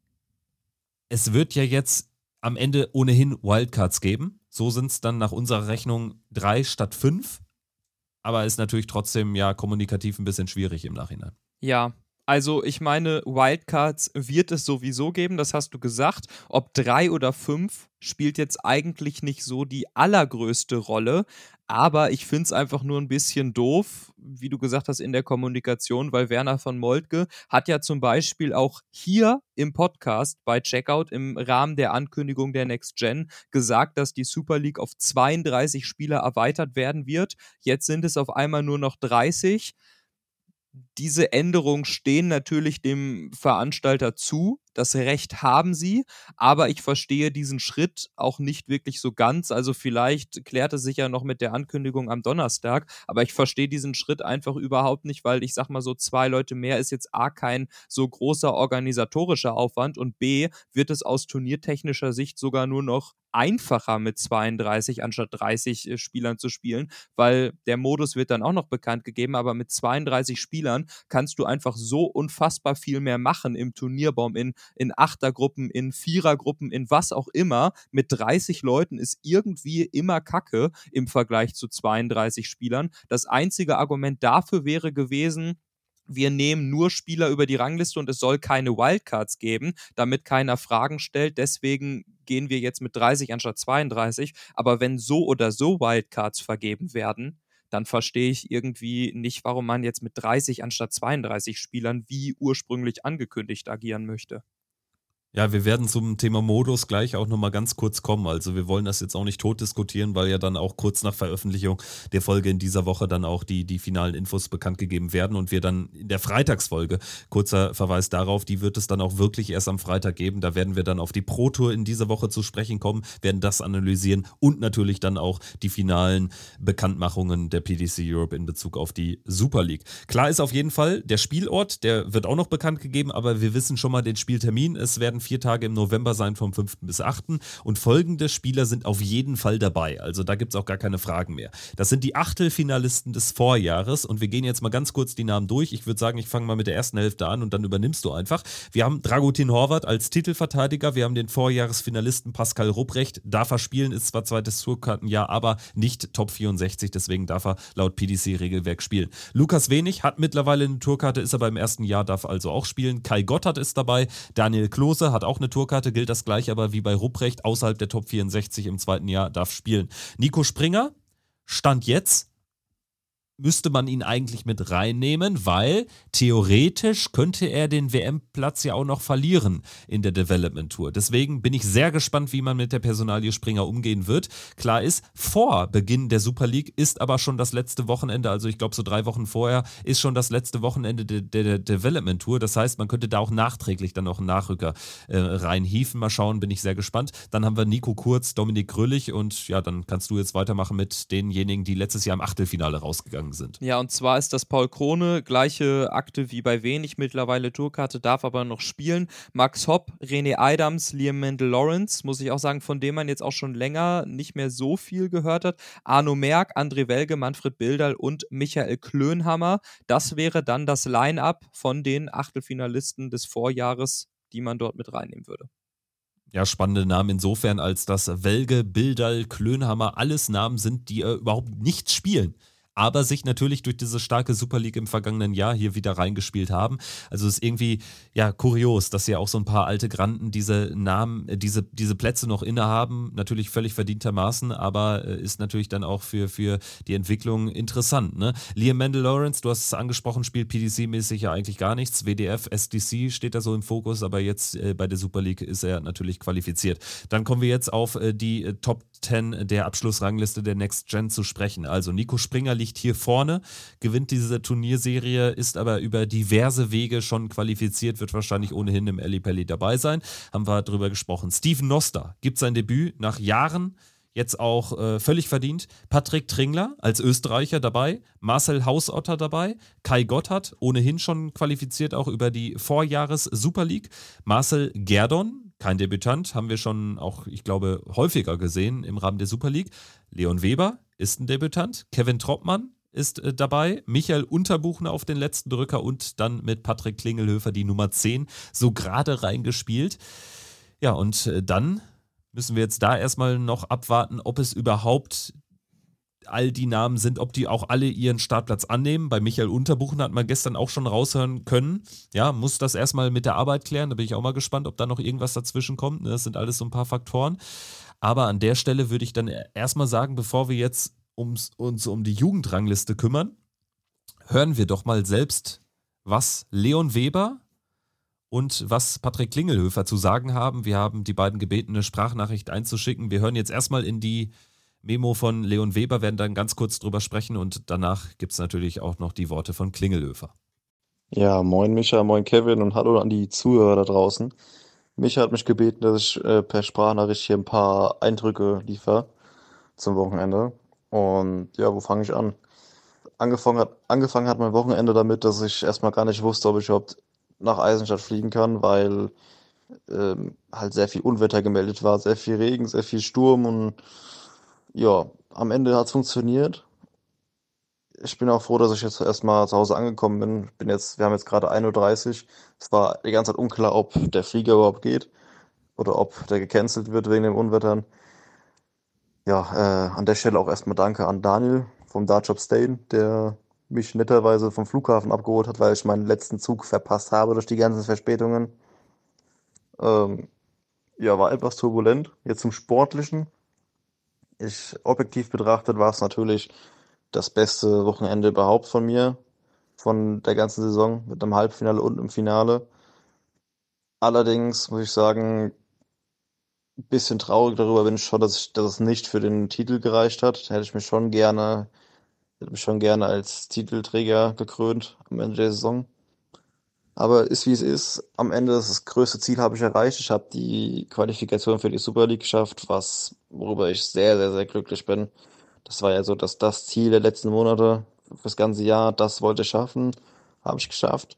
es wird ja jetzt am Ende ohnehin Wildcards geben. So sind es dann nach unserer Rechnung drei statt fünf. Aber ist natürlich trotzdem ja kommunikativ ein bisschen schwierig im Nachhinein.
Ja, also ich meine, Wildcards wird es sowieso geben, das hast du gesagt. Ob drei oder fünf spielt jetzt eigentlich nicht so die allergrößte Rolle. aber ich finde es einfach nur ein bisschen doof, wie du gesagt hast, in der Kommunikation, weil Werner von Moltke hat ja zum Beispiel auch hier im Podcast bei Checkout im Rahmen der Ankündigung der Next Gen gesagt, dass die Super League auf zweiunddreißig Spieler erweitert werden wird. Jetzt sind es auf einmal nur noch dreißig. Diese Änderungen stehen natürlich dem Veranstalter zu. Das Recht haben sie, aber ich verstehe diesen Schritt auch nicht wirklich so ganz. Also vielleicht klärt es sich ja noch mit der Ankündigung am Donnerstag, aber ich verstehe diesen Schritt einfach überhaupt nicht, weil ich sag mal so, zwei Leute mehr ist jetzt A, kein so großer organisatorischer Aufwand und B, wird es aus turniertechnischer Sicht sogar nur noch einfacher mit zweiunddreißig anstatt dreißig äh, Spielern zu spielen, weil der Modus wird dann auch noch bekannt gegeben, aber mit zweiunddreißig Spielern kannst du einfach so unfassbar viel mehr machen im Turnierbaum, in, in Achtergruppen, in Vierergruppen, in was auch immer. Mit dreißig Leuten ist irgendwie immer Kacke im Vergleich zu zweiunddreißig Spielern. Das einzige Argument dafür wäre gewesen, wir nehmen nur Spieler über die Rangliste und es soll keine Wildcards geben, damit keiner Fragen stellt. Deswegen gehen wir jetzt mit dreißig anstatt zweiunddreißig. Aber wenn so oder so Wildcards vergeben werden, dann verstehe ich irgendwie nicht, warum man jetzt mit dreißig anstatt zweiunddreißig Spielern wie ursprünglich angekündigt agieren möchte.
Ja, wir werden zum Thema Modus gleich auch nochmal ganz kurz kommen. Also wir wollen das jetzt auch nicht tot diskutieren, weil ja dann auch kurz nach Veröffentlichung der Folge in dieser Woche dann auch die, die finalen Infos bekannt gegeben werden und wir dann in der Freitagsfolge, kurzer Verweis darauf, die wird es dann auch wirklich erst am Freitag geben. Da werden wir dann auf die Pro Tour in dieser Woche zu sprechen kommen, werden das analysieren und natürlich dann auch die finalen Bekanntmachungen der P D C Europe in Bezug auf die Super League. Klar ist auf jeden Fall, der Spielort, der wird auch noch bekannt gegeben, aber wir wissen schon mal den Spieltermin. Es werden vier Tage im November sein, vom fünften bis achten und folgende Spieler sind auf jeden Fall dabei. Also da gibt es auch gar keine Fragen mehr. Das sind die Achtelfinalisten des Vorjahres und wir gehen jetzt mal ganz kurz die Namen durch. Ich würde sagen, ich fange mal mit der ersten Hälfte an und dann übernimmst du einfach. Wir haben Dragutin Horvath als Titelverteidiger, wir haben den Vorjahresfinalisten Pascal Rupprecht. Darf er spielen, ist zwar zweites Tourkartenjahr, aber nicht Top vierundsechzig, deswegen darf er laut P D C-Regelwerk spielen. Lukas Wenig hat mittlerweile eine Tourkarte, ist aber im ersten Jahr, darf also auch spielen. Kai Gotthard ist dabei, Daniel Klose hat auch eine Tourkarte, gilt das gleich aber wie bei Rupprecht, außerhalb der Top vierundsechzig im zweiten Jahr, darf spielen. Nico Springer, Stand jetzt, müsste man ihn eigentlich mit reinnehmen, weil theoretisch könnte er den W M-Platz ja auch noch verlieren in der Development Tour. Deswegen bin ich sehr gespannt, wie man mit der Personalie Springer umgehen wird. Klar ist, vor Beginn der Super League ist aber schon das letzte Wochenende, also ich glaube so drei Wochen vorher, ist schon das letzte Wochenende der, der, der Development Tour. Das heißt, man könnte da auch nachträglich dann noch einen Nachrücker äh, reinhieven. Mal schauen, bin ich sehr gespannt. Dann haben wir Nico Kurz, Dominik Grüllich und ja, dann kannst du jetzt weitermachen mit denjenigen, die letztes Jahr im Achtelfinale rausgegangen sind.
Ja, und zwar ist das Paul Krone, gleiche Akte wie bei Wenig, mittlerweile Tourkarte, darf aber noch spielen. Max Hopp, René Adams, Liam Mendel-Lawrence, muss ich auch sagen, von dem man jetzt auch schon länger nicht mehr so viel gehört hat. Arno Merck, André Welge, Manfred Bildal und Michael Klönhammer. Das wäre dann das Line-Up von den Achtelfinalisten des Vorjahres, die man dort mit reinnehmen würde.
Ja, spannende Namen insofern, als dass Welge, Bildal, Klönhammer alles Namen sind, die äh, überhaupt nichts spielen, aber sich natürlich durch diese starke Super League im vergangenen Jahr hier wieder reingespielt haben. Also es ist irgendwie ja kurios, dass ja auch so ein paar alte Granden diese Namen, diese, diese Plätze noch innehaben. Natürlich völlig verdientermaßen, aber ist natürlich dann auch für, für die Entwicklung interessant. Ne? Liam Mendel-Lawrence, du hast es angesprochen, spielt P D C-mäßig ja eigentlich gar nichts. W D F, S D C steht da so im Fokus, aber jetzt äh, bei der Super League ist er natürlich qualifiziert. Dann kommen wir jetzt auf äh, die äh, Top zehn der Abschlussrangliste der Next Gen zu sprechen. Also Nico Springer liegt hier vorne, gewinnt diese Turnierserie, ist aber über diverse Wege schon qualifiziert, wird wahrscheinlich ohnehin im Ellipelli dabei sein. Haben wir drüber gesprochen. Steven Noster gibt sein Debüt nach Jahren, jetzt auch äh, völlig verdient. Patrick Tringler als Österreicher dabei, Marcel Hausotter dabei, Kai Gotthard ohnehin schon qualifiziert, auch über die Vorjahres-Super League. Marcel Gerdon, kein Debütant, haben wir schon auch, ich glaube, häufiger gesehen im Rahmen der Super League. Leon Weber ist ein Debütant. Kevin Troppmann ist äh, dabei. Michael Unterbuchner auf den letzten Drücker und dann mit Patrick Klingelhöfer die Nummer zehn so gerade reingespielt. Ja, und äh, dann müssen wir jetzt da erstmal noch abwarten, ob es überhaupt all die Namen sind, ob die auch alle ihren Startplatz annehmen. Bei Michael Unterbuchner hat man gestern auch schon raushören können. Ja, muss das erstmal mit der Arbeit klären. Da bin ich auch mal gespannt, ob da noch irgendwas dazwischen kommt. Das sind alles so ein paar Faktoren. Aber an der Stelle würde ich dann erstmal sagen, bevor wir jetzt ums, uns um die Jugendrangliste kümmern, hören wir doch mal selbst, was Leon Weber und was Patrick Klingelhöfer zu sagen haben. Wir haben die beiden gebeten, eine Sprachnachricht einzuschicken. Wir hören jetzt erstmal in die Memo von Leon Weber, werden dann ganz kurz drüber sprechen und danach gibt es natürlich auch noch die Worte von Klingelhöfer.
Ja, moin Micha, moin Kevin und hallo an die Zuhörer da draußen. Micha hat mich gebeten, dass ich äh, per Sprachnachricht hier ein paar Eindrücke liefere zum Wochenende. Und ja, wo fange ich an? Angefangen hat, angefangen hat mein Wochenende damit, dass ich erstmal gar nicht wusste, ob ich überhaupt nach Eisenstadt fliegen kann, weil ähm, halt sehr viel Unwetter gemeldet war, sehr viel Regen, sehr viel Sturm und ja, am Ende hat es funktioniert. Ich bin auch froh, dass ich jetzt erstmal zu Hause angekommen bin. Ich bin jetzt, wir haben jetzt gerade ein Uhr dreißig. Es war die ganze Zeit unklar, ob der Flieger überhaupt geht oder ob der gecancelt wird wegen den Unwettern. Ja, äh, an der Stelle auch erstmal danke an Daniel vom Dartjob Stain, der mich netterweise vom Flughafen abgeholt hat, weil ich meinen letzten Zug verpasst habe durch die ganzen Verspätungen. Ähm, ja, war etwas turbulent. Jetzt zum Sportlichen. Ich, objektiv betrachtet war es natürlich das beste Wochenende überhaupt von mir, von der ganzen Saison, mit einem Halbfinale und einem Finale. Allerdings muss ich sagen, ein bisschen traurig darüber bin ich schon, dass, ich, dass es nicht für den Titel gereicht hat. Hätte ich mich schon gerne, hätte mich schon gerne als Titelträger gekrönt am Ende der Saison. Aber ist wie es ist. Am Ende ist das größte Ziel habe ich erreicht. Ich habe die Qualifikation für die Super League geschafft, was worüber ich sehr, sehr, sehr glücklich bin. Das war ja so, dass das Ziel der letzten Monate fürs ganze Jahr, das wollte ich schaffen, habe ich geschafft.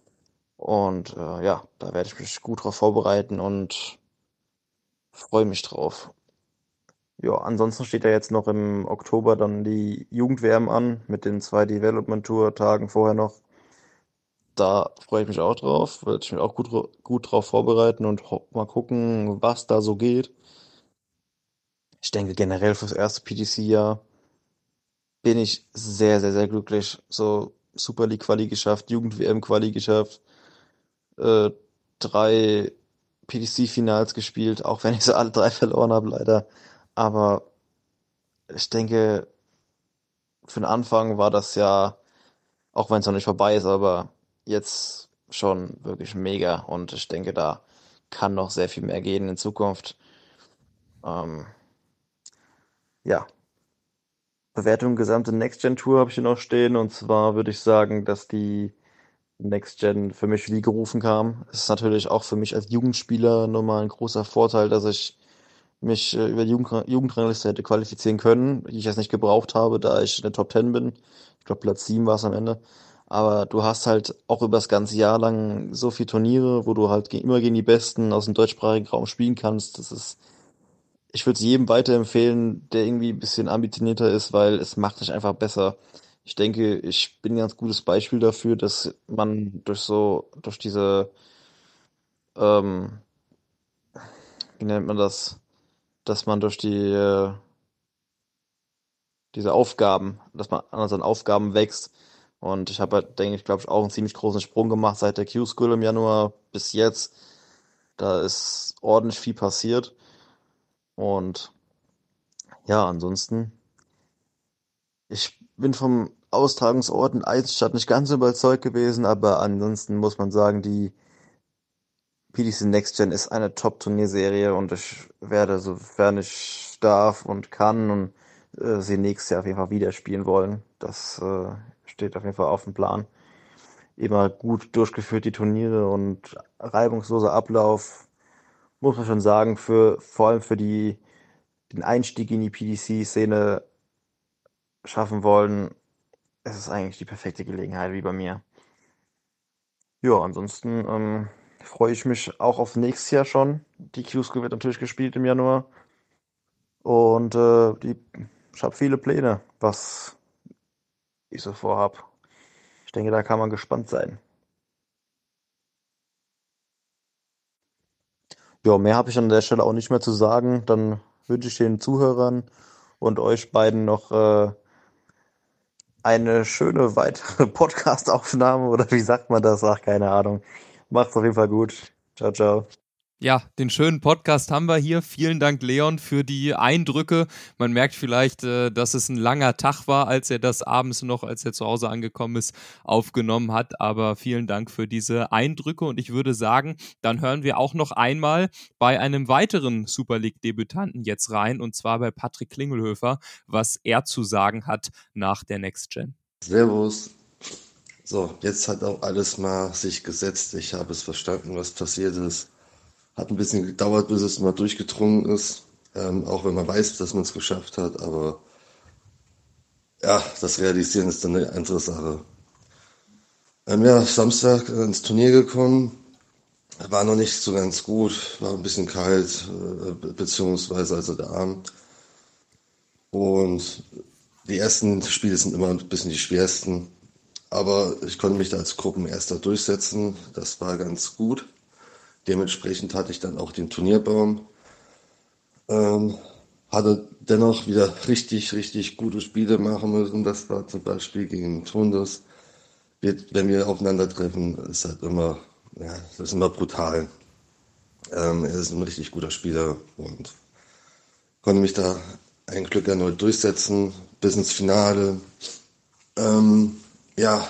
Und äh, ja, da werde ich mich gut drauf vorbereiten und freue mich drauf. Ja, ansonsten steht ja jetzt noch im Oktober dann die Jugend-W M an mit den zwei Development Tour Tagen vorher noch. Da freue ich mich auch drauf, werde ich mich auch gut, gut drauf vorbereiten und ho- mal gucken, was da so geht. Ich denke generell fürs erste P D C-Jahr bin ich sehr, sehr, sehr glücklich. So Super League Quali geschafft, Jugend-W M Quali geschafft, äh, drei P D C-Finals gespielt, auch wenn ich sie alle drei verloren habe, leider. Aber ich denke, für den Anfang war das ja, auch wenn es noch nicht vorbei ist, aber jetzt schon wirklich mega. Und ich denke, da kann noch sehr viel mehr gehen in Zukunft. Ähm, ja, Bewertung gesamte Next-Gen-Tour habe ich hier noch stehen. Und zwar würde ich sagen, dass die Next Gen für mich wie gerufen kam. Es ist natürlich auch für mich als Jugendspieler nochmal ein großer Vorteil, dass ich mich äh, über die Jugend Jugendrangliste hätte qualifizieren können, die ich jetzt nicht gebraucht habe, da ich in der Top Ten bin. Ich glaube, Platz sieben war es am Ende. Aber du hast halt auch über das ganze Jahr lang so viele Turniere, wo du halt ge immer gegen die Besten aus dem deutschsprachigen Raum spielen kannst. Das ist, ich würde es jedem weiterempfehlen, der irgendwie ein bisschen ambitionierter ist, weil es macht dich einfach besser. Ich denke, ich bin ein ganz gutes Beispiel dafür, dass man durch so, durch diese, ähm, wie nennt man das, dass man durch die, äh, diese Aufgaben, dass man an seinen Aufgaben wächst. Und ich habe halt, denke ich, glaube ich, auch einen ziemlich großen Sprung gemacht seit der Q-School im Januar bis jetzt. Da ist ordentlich viel passiert. Und ja, ansonsten, ich bin vom Austragungsort in Eisenstadt nicht ganz so überzeugt gewesen, aber ansonsten muss man sagen, die P D C Next Gen ist eine Top-Turnierserie und ich werde, sofern ich darf und kann und äh, sie nächstes Jahr auf jeden Fall wieder spielen wollen. Das äh, steht auf jeden Fall auf dem Plan. Immer gut durchgeführt die Turniere und reibungsloser Ablauf, muss man schon sagen, für vor allem für die den Einstieg in die P D C-Szene schaffen wollen, ist es eigentlich die perfekte Gelegenheit, wie bei mir. Ja, ansonsten ähm, freue ich mich auch auf nächstes Jahr schon. Die Q-School wird natürlich gespielt im Januar. Und äh, die, ich habe viele Pläne, was ich so vorhab. Ich denke, da kann man gespannt sein. Ja, mehr habe ich an der Stelle auch nicht mehr zu sagen. Dann wünsche ich den Zuhörern und euch beiden noch äh, eine schöne weitere Podcast-Aufnahme oder wie sagt man das? Ach, keine Ahnung. Macht's auf jeden Fall gut. Ciao, ciao.
Ja, den schönen Podcast haben wir hier. Vielen Dank, Leon, für die Eindrücke. Man merkt vielleicht, äh, dass es ein langer Tag war, als er das abends noch, als er zu Hause angekommen ist, aufgenommen hat. Aber vielen Dank für diese Eindrücke. Und ich würde sagen, dann hören wir auch noch einmal bei einem weiteren Super League-Debütanten jetzt rein, und zwar bei Patrick Klingelhöfer, was er zu sagen hat nach der Next Gen.
Servus. So, jetzt hat auch alles mal sich gesetzt. Ich habe es verstanden, was passiert ist. Hat ein bisschen gedauert, bis es mal durchgedrungen ist. Ähm, auch wenn man weiß, dass man es geschafft hat. Aber ja, das Realisieren ist dann eine andere Sache. Ähm, ja, Samstag ins Turnier gekommen. War noch nicht so ganz gut. War ein bisschen kalt, äh, be- beziehungsweise also der Abend. Und die ersten Spiele sind immer ein bisschen die schwersten. Aber ich konnte mich da als Gruppenerster durchsetzen. Das war ganz gut. Dementsprechend hatte ich dann auch den Turnierbaum. Ähm, hatte dennoch wieder richtig, richtig gute Spiele machen müssen. Das war zum Beispiel gegen Tundus. Wir, wenn wir aufeinandertreffen, ist halt immer, ja, das ist immer brutal. Ähm, er ist ein richtig guter Spieler und konnte mich da ein Glück erneut durchsetzen, bis ins Finale. Ähm, ja,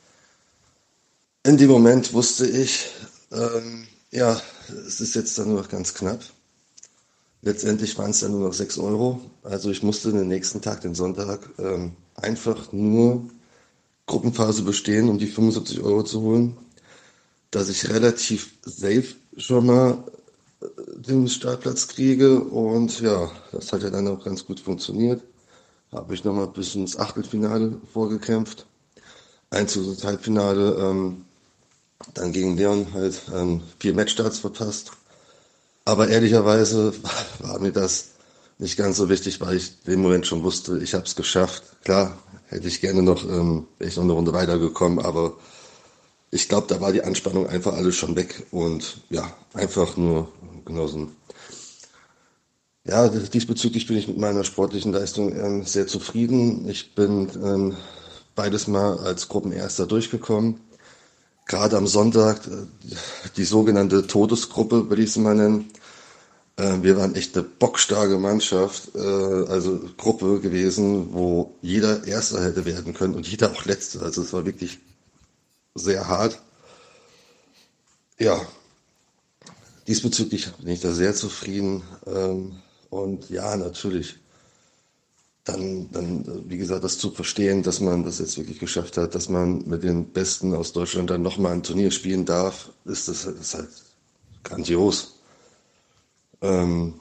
in dem Moment wusste ich, ähm, ja, es ist jetzt dann nur noch ganz knapp. Letztendlich waren es dann nur noch sechs Euro. Also ich musste den nächsten Tag, den Sonntag, ähm, einfach nur Gruppenphase bestehen, um die fünfundsiebzig Euro zu holen. Dass ich relativ safe schon mal äh, den Startplatz kriege. Und ja, das hat ja dann auch ganz gut funktioniert. Habe ich nochmal bis ins Achtelfinale vorgekämpft. Einzug ins Halbfinale, ähm, dann gegen Leon halt ähm, vier Matchstarts verpasst. Aber ehrlicherweise war mir das nicht ganz so wichtig, weil ich in dem Moment schon wusste, ich habe es geschafft. Klar, hätte ich gerne noch, ähm, wäre ich noch eine Runde weitergekommen, aber ich glaube, da war die Anspannung einfach alles schon weg und ja, einfach nur genossen. Ja, diesbezüglich bin ich mit meiner sportlichen Leistung ähm, sehr zufrieden. Ich bin ähm, beides Mal als Gruppenerster durchgekommen. Gerade am Sonntag, äh, die sogenannte Todesgruppe, würde ich sie mal nennen. Äh, wir waren echt eine bockstarke Mannschaft, äh, also Gruppe gewesen, wo jeder Erster hätte werden können und jeder auch Letzter. Also es war wirklich sehr hart. Ja, diesbezüglich bin ich da sehr zufrieden. Ähm, und ja, natürlich, dann, dann, äh, wie gesagt, das zu verstehen, dass man das jetzt wirklich geschafft hat, dass man mit den Besten aus Deutschland dann nochmal ein Turnier spielen darf, ist das, das ist halt grandios. Ähm,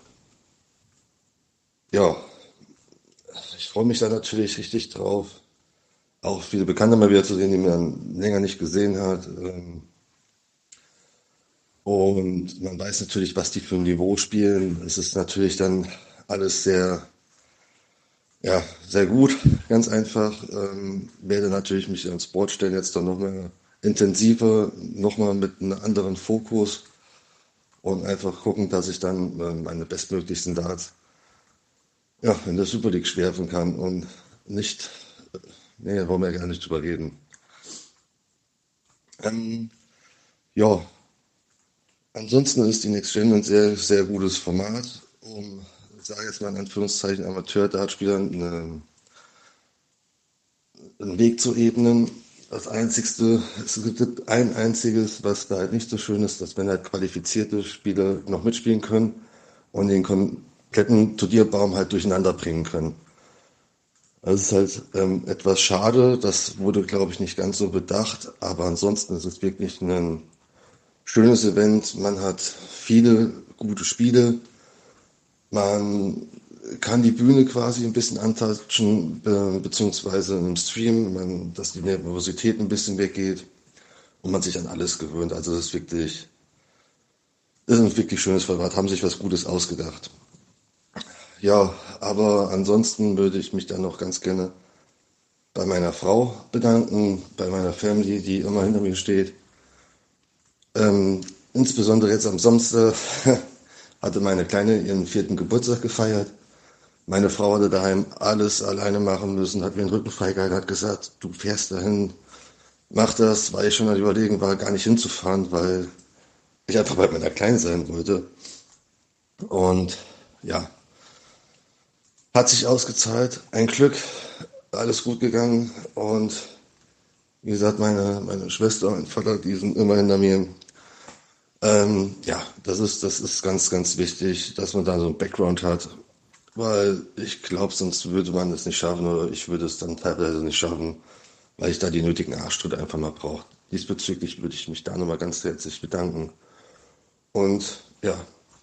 ja, ich freue mich da natürlich richtig drauf. Auch viele Bekannte mal wieder zu sehen, die man länger nicht gesehen hat. Ähm, und man weiß natürlich, was die für ein Niveau spielen. Es ist natürlich dann alles sehr, ja, sehr gut, ganz einfach. Ähm, werde natürlich mich ans Board stellen, jetzt dann noch mal intensiver, nochmal mit einem anderen Fokus und einfach gucken, dass ich dann äh, meine bestmöglichsten Darts ja, in der Super League schwerfen kann und nicht, äh, nee, da wollen wir ja gar nicht drüber reden. Ähm, ja, ansonsten ist die Next Gen ein sehr, sehr gutes Format, um, ich sage jetzt mal in Anführungszeichen, Amateur-Dartspielern eine, einen Weg zu ebnen. Das Einzigste, es gibt ein einziges, was da halt nicht so schön ist, dass wenn halt qualifizierte Spieler noch mitspielen können und den kompletten Turnierbaum halt durcheinander bringen können. Das ist halt ähm, etwas schade, das wurde, glaube ich, nicht ganz so bedacht, aber ansonsten ist es wirklich ein schönes Event. Man hat viele gute Spiele, man kann die Bühne quasi ein bisschen antatschen, be beziehungsweise im Stream, man, dass die Nervosität ein bisschen weggeht und man sich an alles gewöhnt. Also das ist wirklich, das ist ein wirklich schönes Format, haben sich was Gutes ausgedacht. Ja, aber ansonsten würde ich mich dann noch ganz gerne bei meiner Frau bedanken, bei meiner Family, die immer hinter mir steht. Ähm, insbesondere jetzt am Samstag hatte meine Kleine ihren vierten Geburtstag gefeiert. Meine Frau hatte daheim alles alleine machen müssen, hat mir den Rücken freigehalten, hat gesagt, du fährst dahin, mach das, weil ich schon mal überlegen war, gar nicht hinzufahren, weil ich einfach bei meiner Kleinen sein wollte. Und ja, hat sich ausgezahlt. Ein Glück, alles gut gegangen. Und wie gesagt, meine, meine Schwester und mein Vater, die sind immer hinter mir. Ähm, ja, das ist, das ist ganz, ganz wichtig, dass man da so einen Background hat. Weil ich glaube, sonst würde man es nicht schaffen oder ich würde es dann teilweise nicht schaffen, weil ich da die nötigen Arschtritte einfach mal brauche. Diesbezüglich würde ich mich da nochmal ganz herzlich bedanken. Und ja,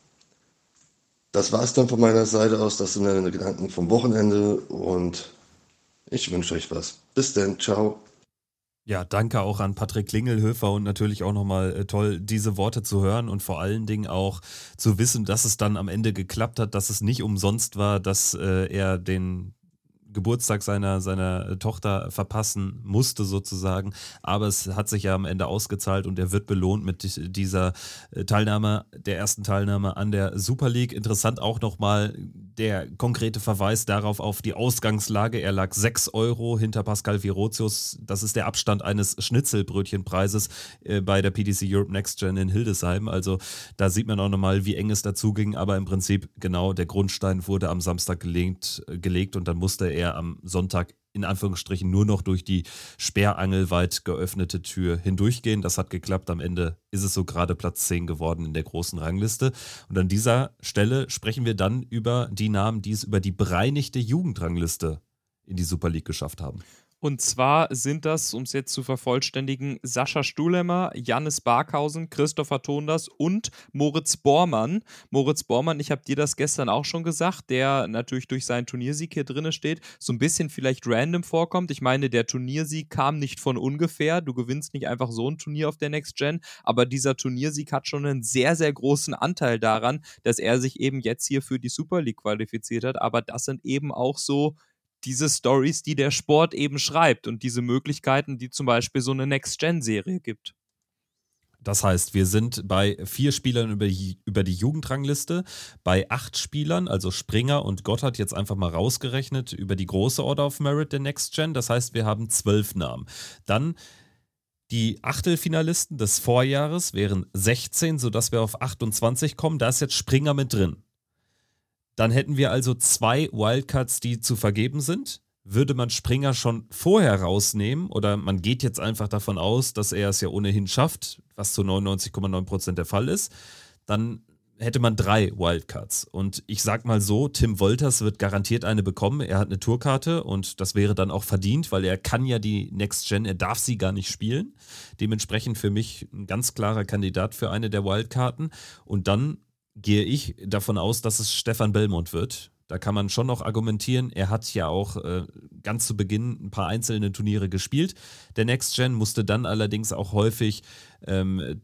das war es dann von meiner Seite aus. Das sind meine Gedanken vom Wochenende und ich wünsche euch was. Bis dann, ciao.
Ja, danke auch an Patrick Klingelhöfer und natürlich auch nochmal äh, toll, diese Worte zu hören und vor allen Dingen auch zu wissen, dass es dann am Ende geklappt hat, dass es nicht umsonst war, dass äh, er den Geburtstag seiner, seiner Tochter verpassen musste sozusagen, aber es hat sich ja am Ende ausgezahlt und er wird belohnt mit dieser Teilnahme, der ersten Teilnahme an der Super League. Interessant auch nochmal der konkrete Verweis darauf auf die Ausgangslage. Er lag sechs Euro hinter Pascal Virotius. Das ist der Abstand eines Schnitzelbrötchenpreises äh, bei der P D C Europe Next Gen in Hildesheim. Also da sieht man auch nochmal, wie eng es dazu ging, aber im Prinzip genau der Grundstein wurde am Samstag gelegt, gelegt und dann musste er er am Sonntag in Anführungsstrichen nur noch durch die sperrangelweit geöffnete Tür hindurchgehen. Das hat geklappt. Am Ende ist es so gerade Platz zehn geworden in der großen Rangliste. Und an dieser Stelle sprechen wir dann über die Namen, die es über die bereinigte Jugendrangliste in die Super League geschafft haben.
Und zwar sind das, um es jetzt zu vervollständigen, Sascha Stuhlemmer, Jannis Barkhausen, Christopher Tonders und Moritz Bormann. Moritz Bormann, ich habe dir das gestern auch schon gesagt, der natürlich durch seinen Turniersieg hier drin steht, so ein bisschen vielleicht random vorkommt. Ich meine, der Turniersieg kam nicht von ungefähr. Du gewinnst nicht einfach so ein Turnier auf der Next Gen, aber dieser Turniersieg hat schon einen sehr, sehr großen Anteil daran, dass er sich eben jetzt hier für die Super League qualifiziert hat. Aber das sind eben auch so diese Stories, die der Sport eben schreibt und diese Möglichkeiten, die zum Beispiel so eine Next-Gen-Serie gibt.
Das heißt, wir sind bei vier Spielern über die, über die Jugendrangliste, bei acht Spielern, also Springer und Gotthard jetzt einfach mal rausgerechnet, über die große Order of Merit der Next Gen. Das heißt, wir haben zwölf Namen. Dann die Achtelfinalisten des Vorjahres wären sechzehn, sodass wir auf achtundzwanzig kommen. Da ist jetzt Springer mit drin. Dann hätten wir also zwei Wildcards, die zu vergeben sind. Würde man Springer schon vorher rausnehmen oder man geht jetzt einfach davon aus, dass er es ja ohnehin schafft, was zu neunundneunzig Komma neun Prozent der Fall ist, dann hätte man drei Wildcards. Und ich sag mal so, Tim Wolters wird garantiert eine bekommen. Er hat eine Tourkarte und das wäre dann auch verdient, weil er kann ja die Next Gen, er darf sie gar nicht spielen. Dementsprechend für mich ein ganz klarer Kandidat für eine der Wildkarten. Und dann gehe ich davon aus, dass es Stefan Belmont wird. Da kann man schon noch argumentieren. Er hat ja auch äh, ganz zu Beginn ein paar einzelne Turniere gespielt. Der Next Gen musste dann allerdings auch häufig ähm,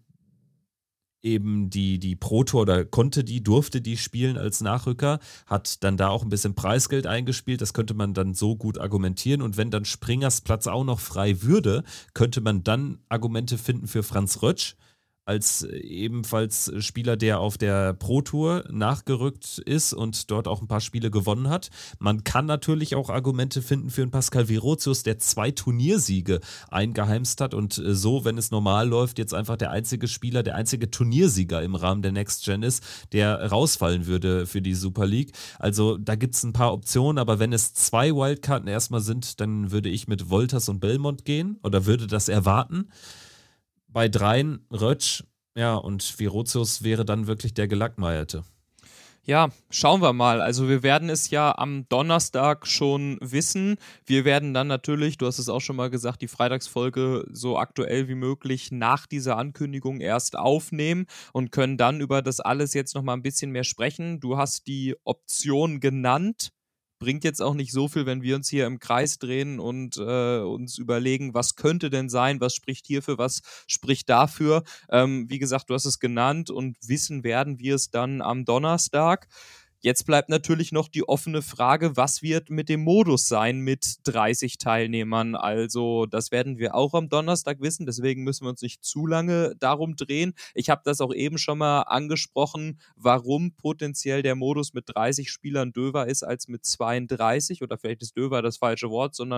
eben die, die Pro Tour oder konnte die, durfte die spielen als Nachrücker, hat dann da auch ein bisschen Preisgeld eingespielt. Das könnte man dann so gut argumentieren. Und wenn dann Springers Platz auch noch frei würde, könnte man dann Argumente finden für Franz Rötsch, als ebenfalls Spieler, der auf der Pro Tour nachgerückt ist und dort auch ein paar Spiele gewonnen hat. Man kann natürlich auch Argumente finden für einen Pascal Virotius, der zwei Turniersiege eingeheimst hat und so, wenn es normal läuft, jetzt einfach der einzige Spieler, der einzige Turniersieger im Rahmen der Next Gen ist, der rausfallen würde für die Super League. Also da gibt es ein paar Optionen, aber wenn es zwei Wildkarten erstmal sind, dann würde ich mit Wolters und Belmont gehen oder würde das erwarten. Bei dreien Rötsch, ja, und Virotius wäre dann wirklich der Gelackmeierte.
Ja, schauen wir mal. Also wir werden es ja am Donnerstag schon wissen. Wir werden dann natürlich, du hast es auch schon mal gesagt, die Freitagsfolge so aktuell wie möglich nach dieser Ankündigung erst aufnehmen und können dann über das alles jetzt nochmal ein bisschen mehr sprechen. Du hast die Option genannt. Bringt jetzt auch nicht so viel, wenn wir uns hier im Kreis drehen und äh, uns überlegen, was könnte denn sein, was spricht hierfür, was spricht dafür. Ähm, wie gesagt, du hast es genannt und wissen werden wir es dann am Donnerstag. Jetzt bleibt natürlich noch die offene Frage, was wird mit dem Modus sein mit dreißig Teilnehmern? Also das werden wir auch am Donnerstag wissen, deswegen müssen wir uns nicht zu lange darum drehen. Ich habe das auch eben schon mal angesprochen, warum potenziell der Modus mit dreißig Spielern döver ist als mit zweiunddreißig oder vielleicht ist döver das falsche Wort, sondern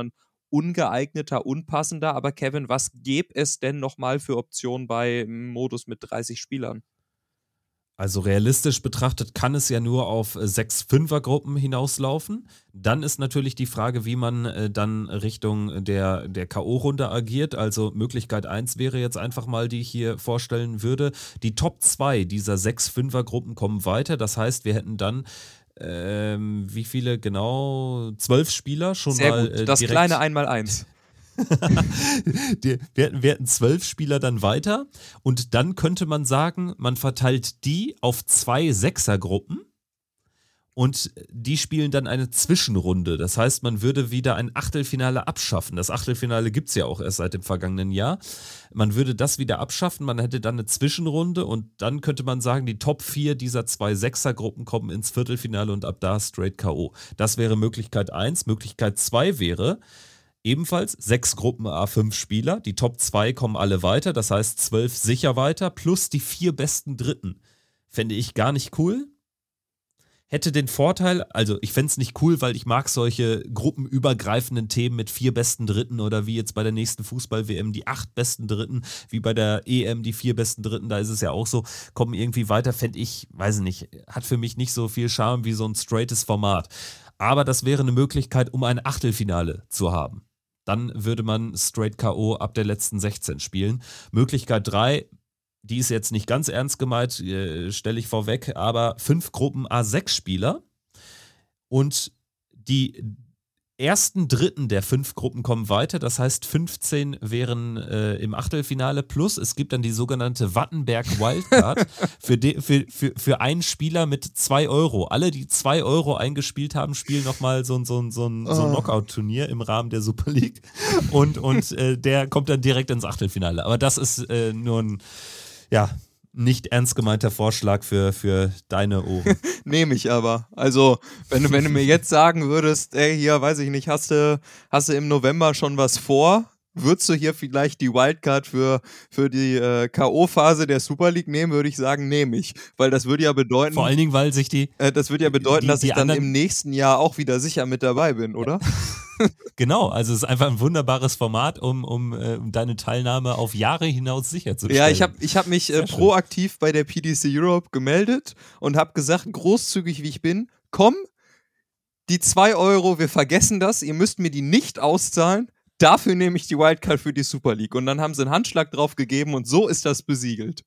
ungeeigneter, unpassender. Aber Kevin, was gäbe es denn nochmal für Optionen bei Modus mit dreißig Spielern?
Also realistisch betrachtet kann es ja nur auf sechs Fünfergruppen hinauslaufen. Dann ist natürlich die Frage, wie man äh, dann Richtung der, der K O-Runde agiert. Also Möglichkeit eins wäre jetzt einfach mal, die ich hier vorstellen würde. Die Top zwei dieser sechs Fünfergruppen kommen weiter. Das heißt, wir hätten dann ähm, wie viele genau? Zwölf Spieler schon
Sehr
mal
gut.
äh,
Das
direkt.
kleine Einmaleins.
die, wir, hätten, wir hätten zwölf Spieler dann weiter und dann könnte man sagen, man verteilt die auf zwei Sechsergruppen und die spielen dann eine Zwischenrunde. Das heißt, man würde wieder ein Achtelfinale abschaffen. Das Achtelfinale gibt es ja auch erst seit dem vergangenen Jahr. Man würde das wieder abschaffen, man hätte dann eine Zwischenrunde und dann könnte man sagen, die Top vier dieser zwei Sechsergruppen kommen ins Viertelfinale und ab da straight K O. Das wäre Möglichkeit eins. Möglichkeit zwei wäre, ebenfalls sechs Gruppen A fünf Spieler, die Top zwei kommen alle weiter, das heißt zwölf sicher weiter, plus die vier besten Dritten. Fände ich gar nicht cool. Hätte den Vorteil, also ich fände es nicht cool, weil ich mag solche gruppenübergreifenden Themen mit vier besten Dritten oder wie jetzt bei der nächsten Fußball-W M die acht besten Dritten, wie bei der E M die vier besten Dritten, da ist es ja auch so, kommen irgendwie weiter, fände ich, weiß ich nicht, hat für mich nicht so viel Charme wie so ein straightes Format. Aber das wäre eine Möglichkeit, um ein Achtelfinale zu haben. Dann würde man straight K O ab der letzten sechzehn spielen. Möglichkeit drei, die ist jetzt nicht ganz ernst gemeint, äh, stelle ich vorweg, aber fünf Gruppen A sechs Spieler und die ersten Dritten der fünf Gruppen kommen weiter, das heißt fünfzehn wären äh, im Achtelfinale, plus es gibt dann die sogenannte Wattenberg Wildcard für, de, für, für, für einen Spieler mit zwei Euro. Alle, die zwei Euro eingespielt haben, spielen nochmal so, so, so, ein, so ein Knockout-Turnier im Rahmen der Super League und, und äh, der kommt dann direkt ins Achtelfinale. Aber das ist äh, nur ein, ja, nicht ernst gemeinter Vorschlag für, für deine Ohren.
Nehme ich aber. Also, wenn du, wenn du mir jetzt sagen würdest, ey, hier, weiß ich nicht, hast du, hast du im November schon was vor? Würdest du hier vielleicht die Wildcard für, für die äh, K O-Phase der Super League nehmen, würde ich sagen, nehme ich. Weil das würde ja bedeuten.
Vor allen Dingen, weil sich die.
Äh, das würde ja bedeuten,
die,
dass
die
ich dann
anderen,
im nächsten Jahr auch wieder sicher mit dabei bin, oder?
Genau, also es ist einfach ein wunderbares Format, um, um, äh, um deine Teilnahme auf Jahre hinaus sicherzustellen.
Ja, ich habe ich hab mich äh, proaktiv bei der P D C Europe gemeldet und habe gesagt, großzügig wie ich bin, komm, die zwei Euro, wir vergessen das, ihr müsst mir die nicht auszahlen, dafür nehme ich die Wildcard für die Super League. Und dann haben sie einen Handschlag drauf gegeben und so ist das besiegelt.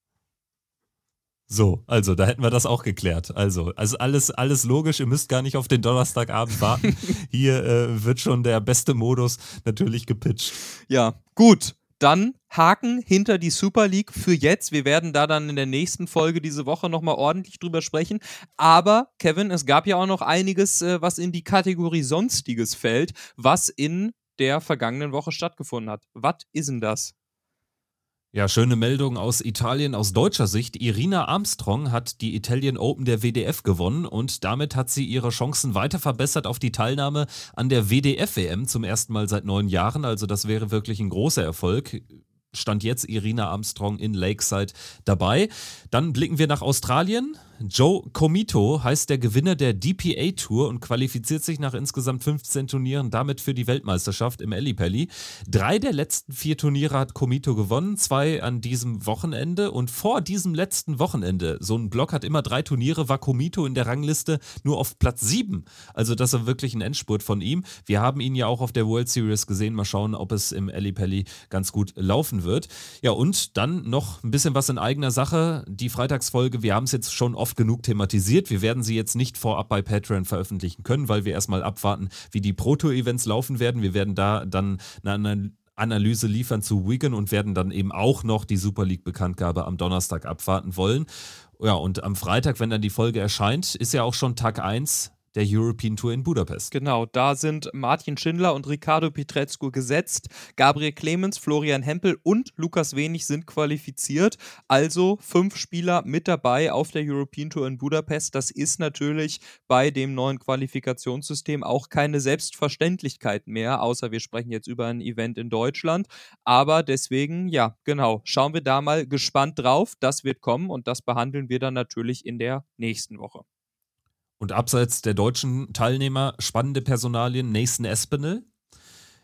So, also da hätten wir das auch geklärt. Also, also alles, alles logisch, ihr müsst gar nicht auf den Donnerstagabend warten. Hier äh, wird schon der beste Modus natürlich gepitcht.
Ja, gut. Dann Haken hinter die Super League für jetzt. Wir werden da dann in der nächsten Folge diese Woche nochmal ordentlich drüber sprechen. Aber, Kevin, es gab ja auch noch einiges, äh, was in die Kategorie Sonstiges fällt, was in der vergangenen Woche stattgefunden hat. Was ist denn das?
Ja, schöne Meldung aus Italien aus deutscher Sicht. Irina Armstrong hat die Italian Open der W D F gewonnen und damit hat sie ihre Chancen weiter verbessert auf die Teilnahme an der W D F W M zum ersten Mal seit neun Jahren. Also das wäre wirklich ein großer Erfolg. Stand jetzt Irina Armstrong in Lakeside dabei. Dann blicken wir nach Australien. Joe Comito heißt der Gewinner der D P A Tour und qualifiziert sich nach insgesamt fünfzehn Turnieren damit für die Weltmeisterschaft im Ellipelli. Drei der letzten vier Turniere hat Comito gewonnen, zwei an diesem Wochenende und vor diesem letzten Wochenende, so ein Block hat immer drei Turniere, war Comito in der Rangliste nur auf Platz sieben. Also das ist wirklich ein Endspurt von ihm. Wir haben ihn ja auch auf der World Series gesehen. Mal schauen, ob es im Ellipelli ganz gut laufen wird. Ja, und dann noch ein bisschen was in eigener Sache. Die Freitagsfolge, wir haben es jetzt schon oft genug thematisiert. Wir werden sie jetzt nicht vorab bei Patreon veröffentlichen können, weil wir erstmal abwarten, wie die Pro-Tour-Events laufen werden. Wir werden da dann eine Analyse liefern zu Wigan und werden dann eben auch noch die Super League-Bekanntgabe am Donnerstag abwarten wollen. Ja, und am Freitag, wenn dann die Folge erscheint, ist ja auch schon Tag eins der European Tour in Budapest.
Genau, da sind Martin Schindler und Riccardo Pietrezco gesetzt. Gabriel Clemens, Florian Hempel und Lukas Wenig sind qualifiziert. Also fünf Spieler mit dabei auf der European Tour in Budapest. Das ist natürlich bei dem neuen Qualifikationssystem auch keine Selbstverständlichkeit mehr, außer wir sprechen jetzt über ein Event in Deutschland. Aber deswegen, ja, genau, schauen wir da mal gespannt drauf. Das wird kommen und das behandeln wir dann natürlich in der nächsten Woche.
Und abseits der deutschen Teilnehmer spannende Personalien, Nathan Aspinall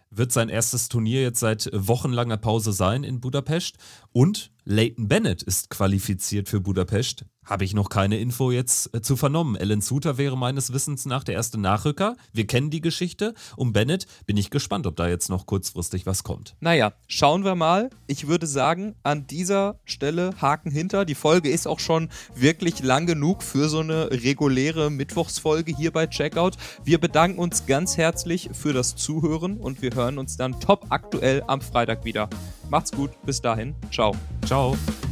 wird sein erstes Turnier jetzt seit wochenlanger Pause sein in Budapest. Und Leighton Bennett ist qualifiziert für Budapest. Habe ich noch keine Info jetzt äh, zu vernommen. Alan Suter wäre meines Wissens nach der erste Nachrücker. Wir kennen die Geschichte. Um Bennett bin ich gespannt, ob da jetzt noch kurzfristig was kommt.
Naja, schauen wir mal. Ich würde sagen, an dieser Stelle Haken hinter. Die Folge ist auch schon wirklich lang genug für so eine reguläre Mittwochsfolge hier bei Checkout. Wir bedanken uns ganz herzlich für das Zuhören und wir hören uns dann top aktuell am Freitag wieder. Macht's gut, bis dahin. Ciao.
Ciao.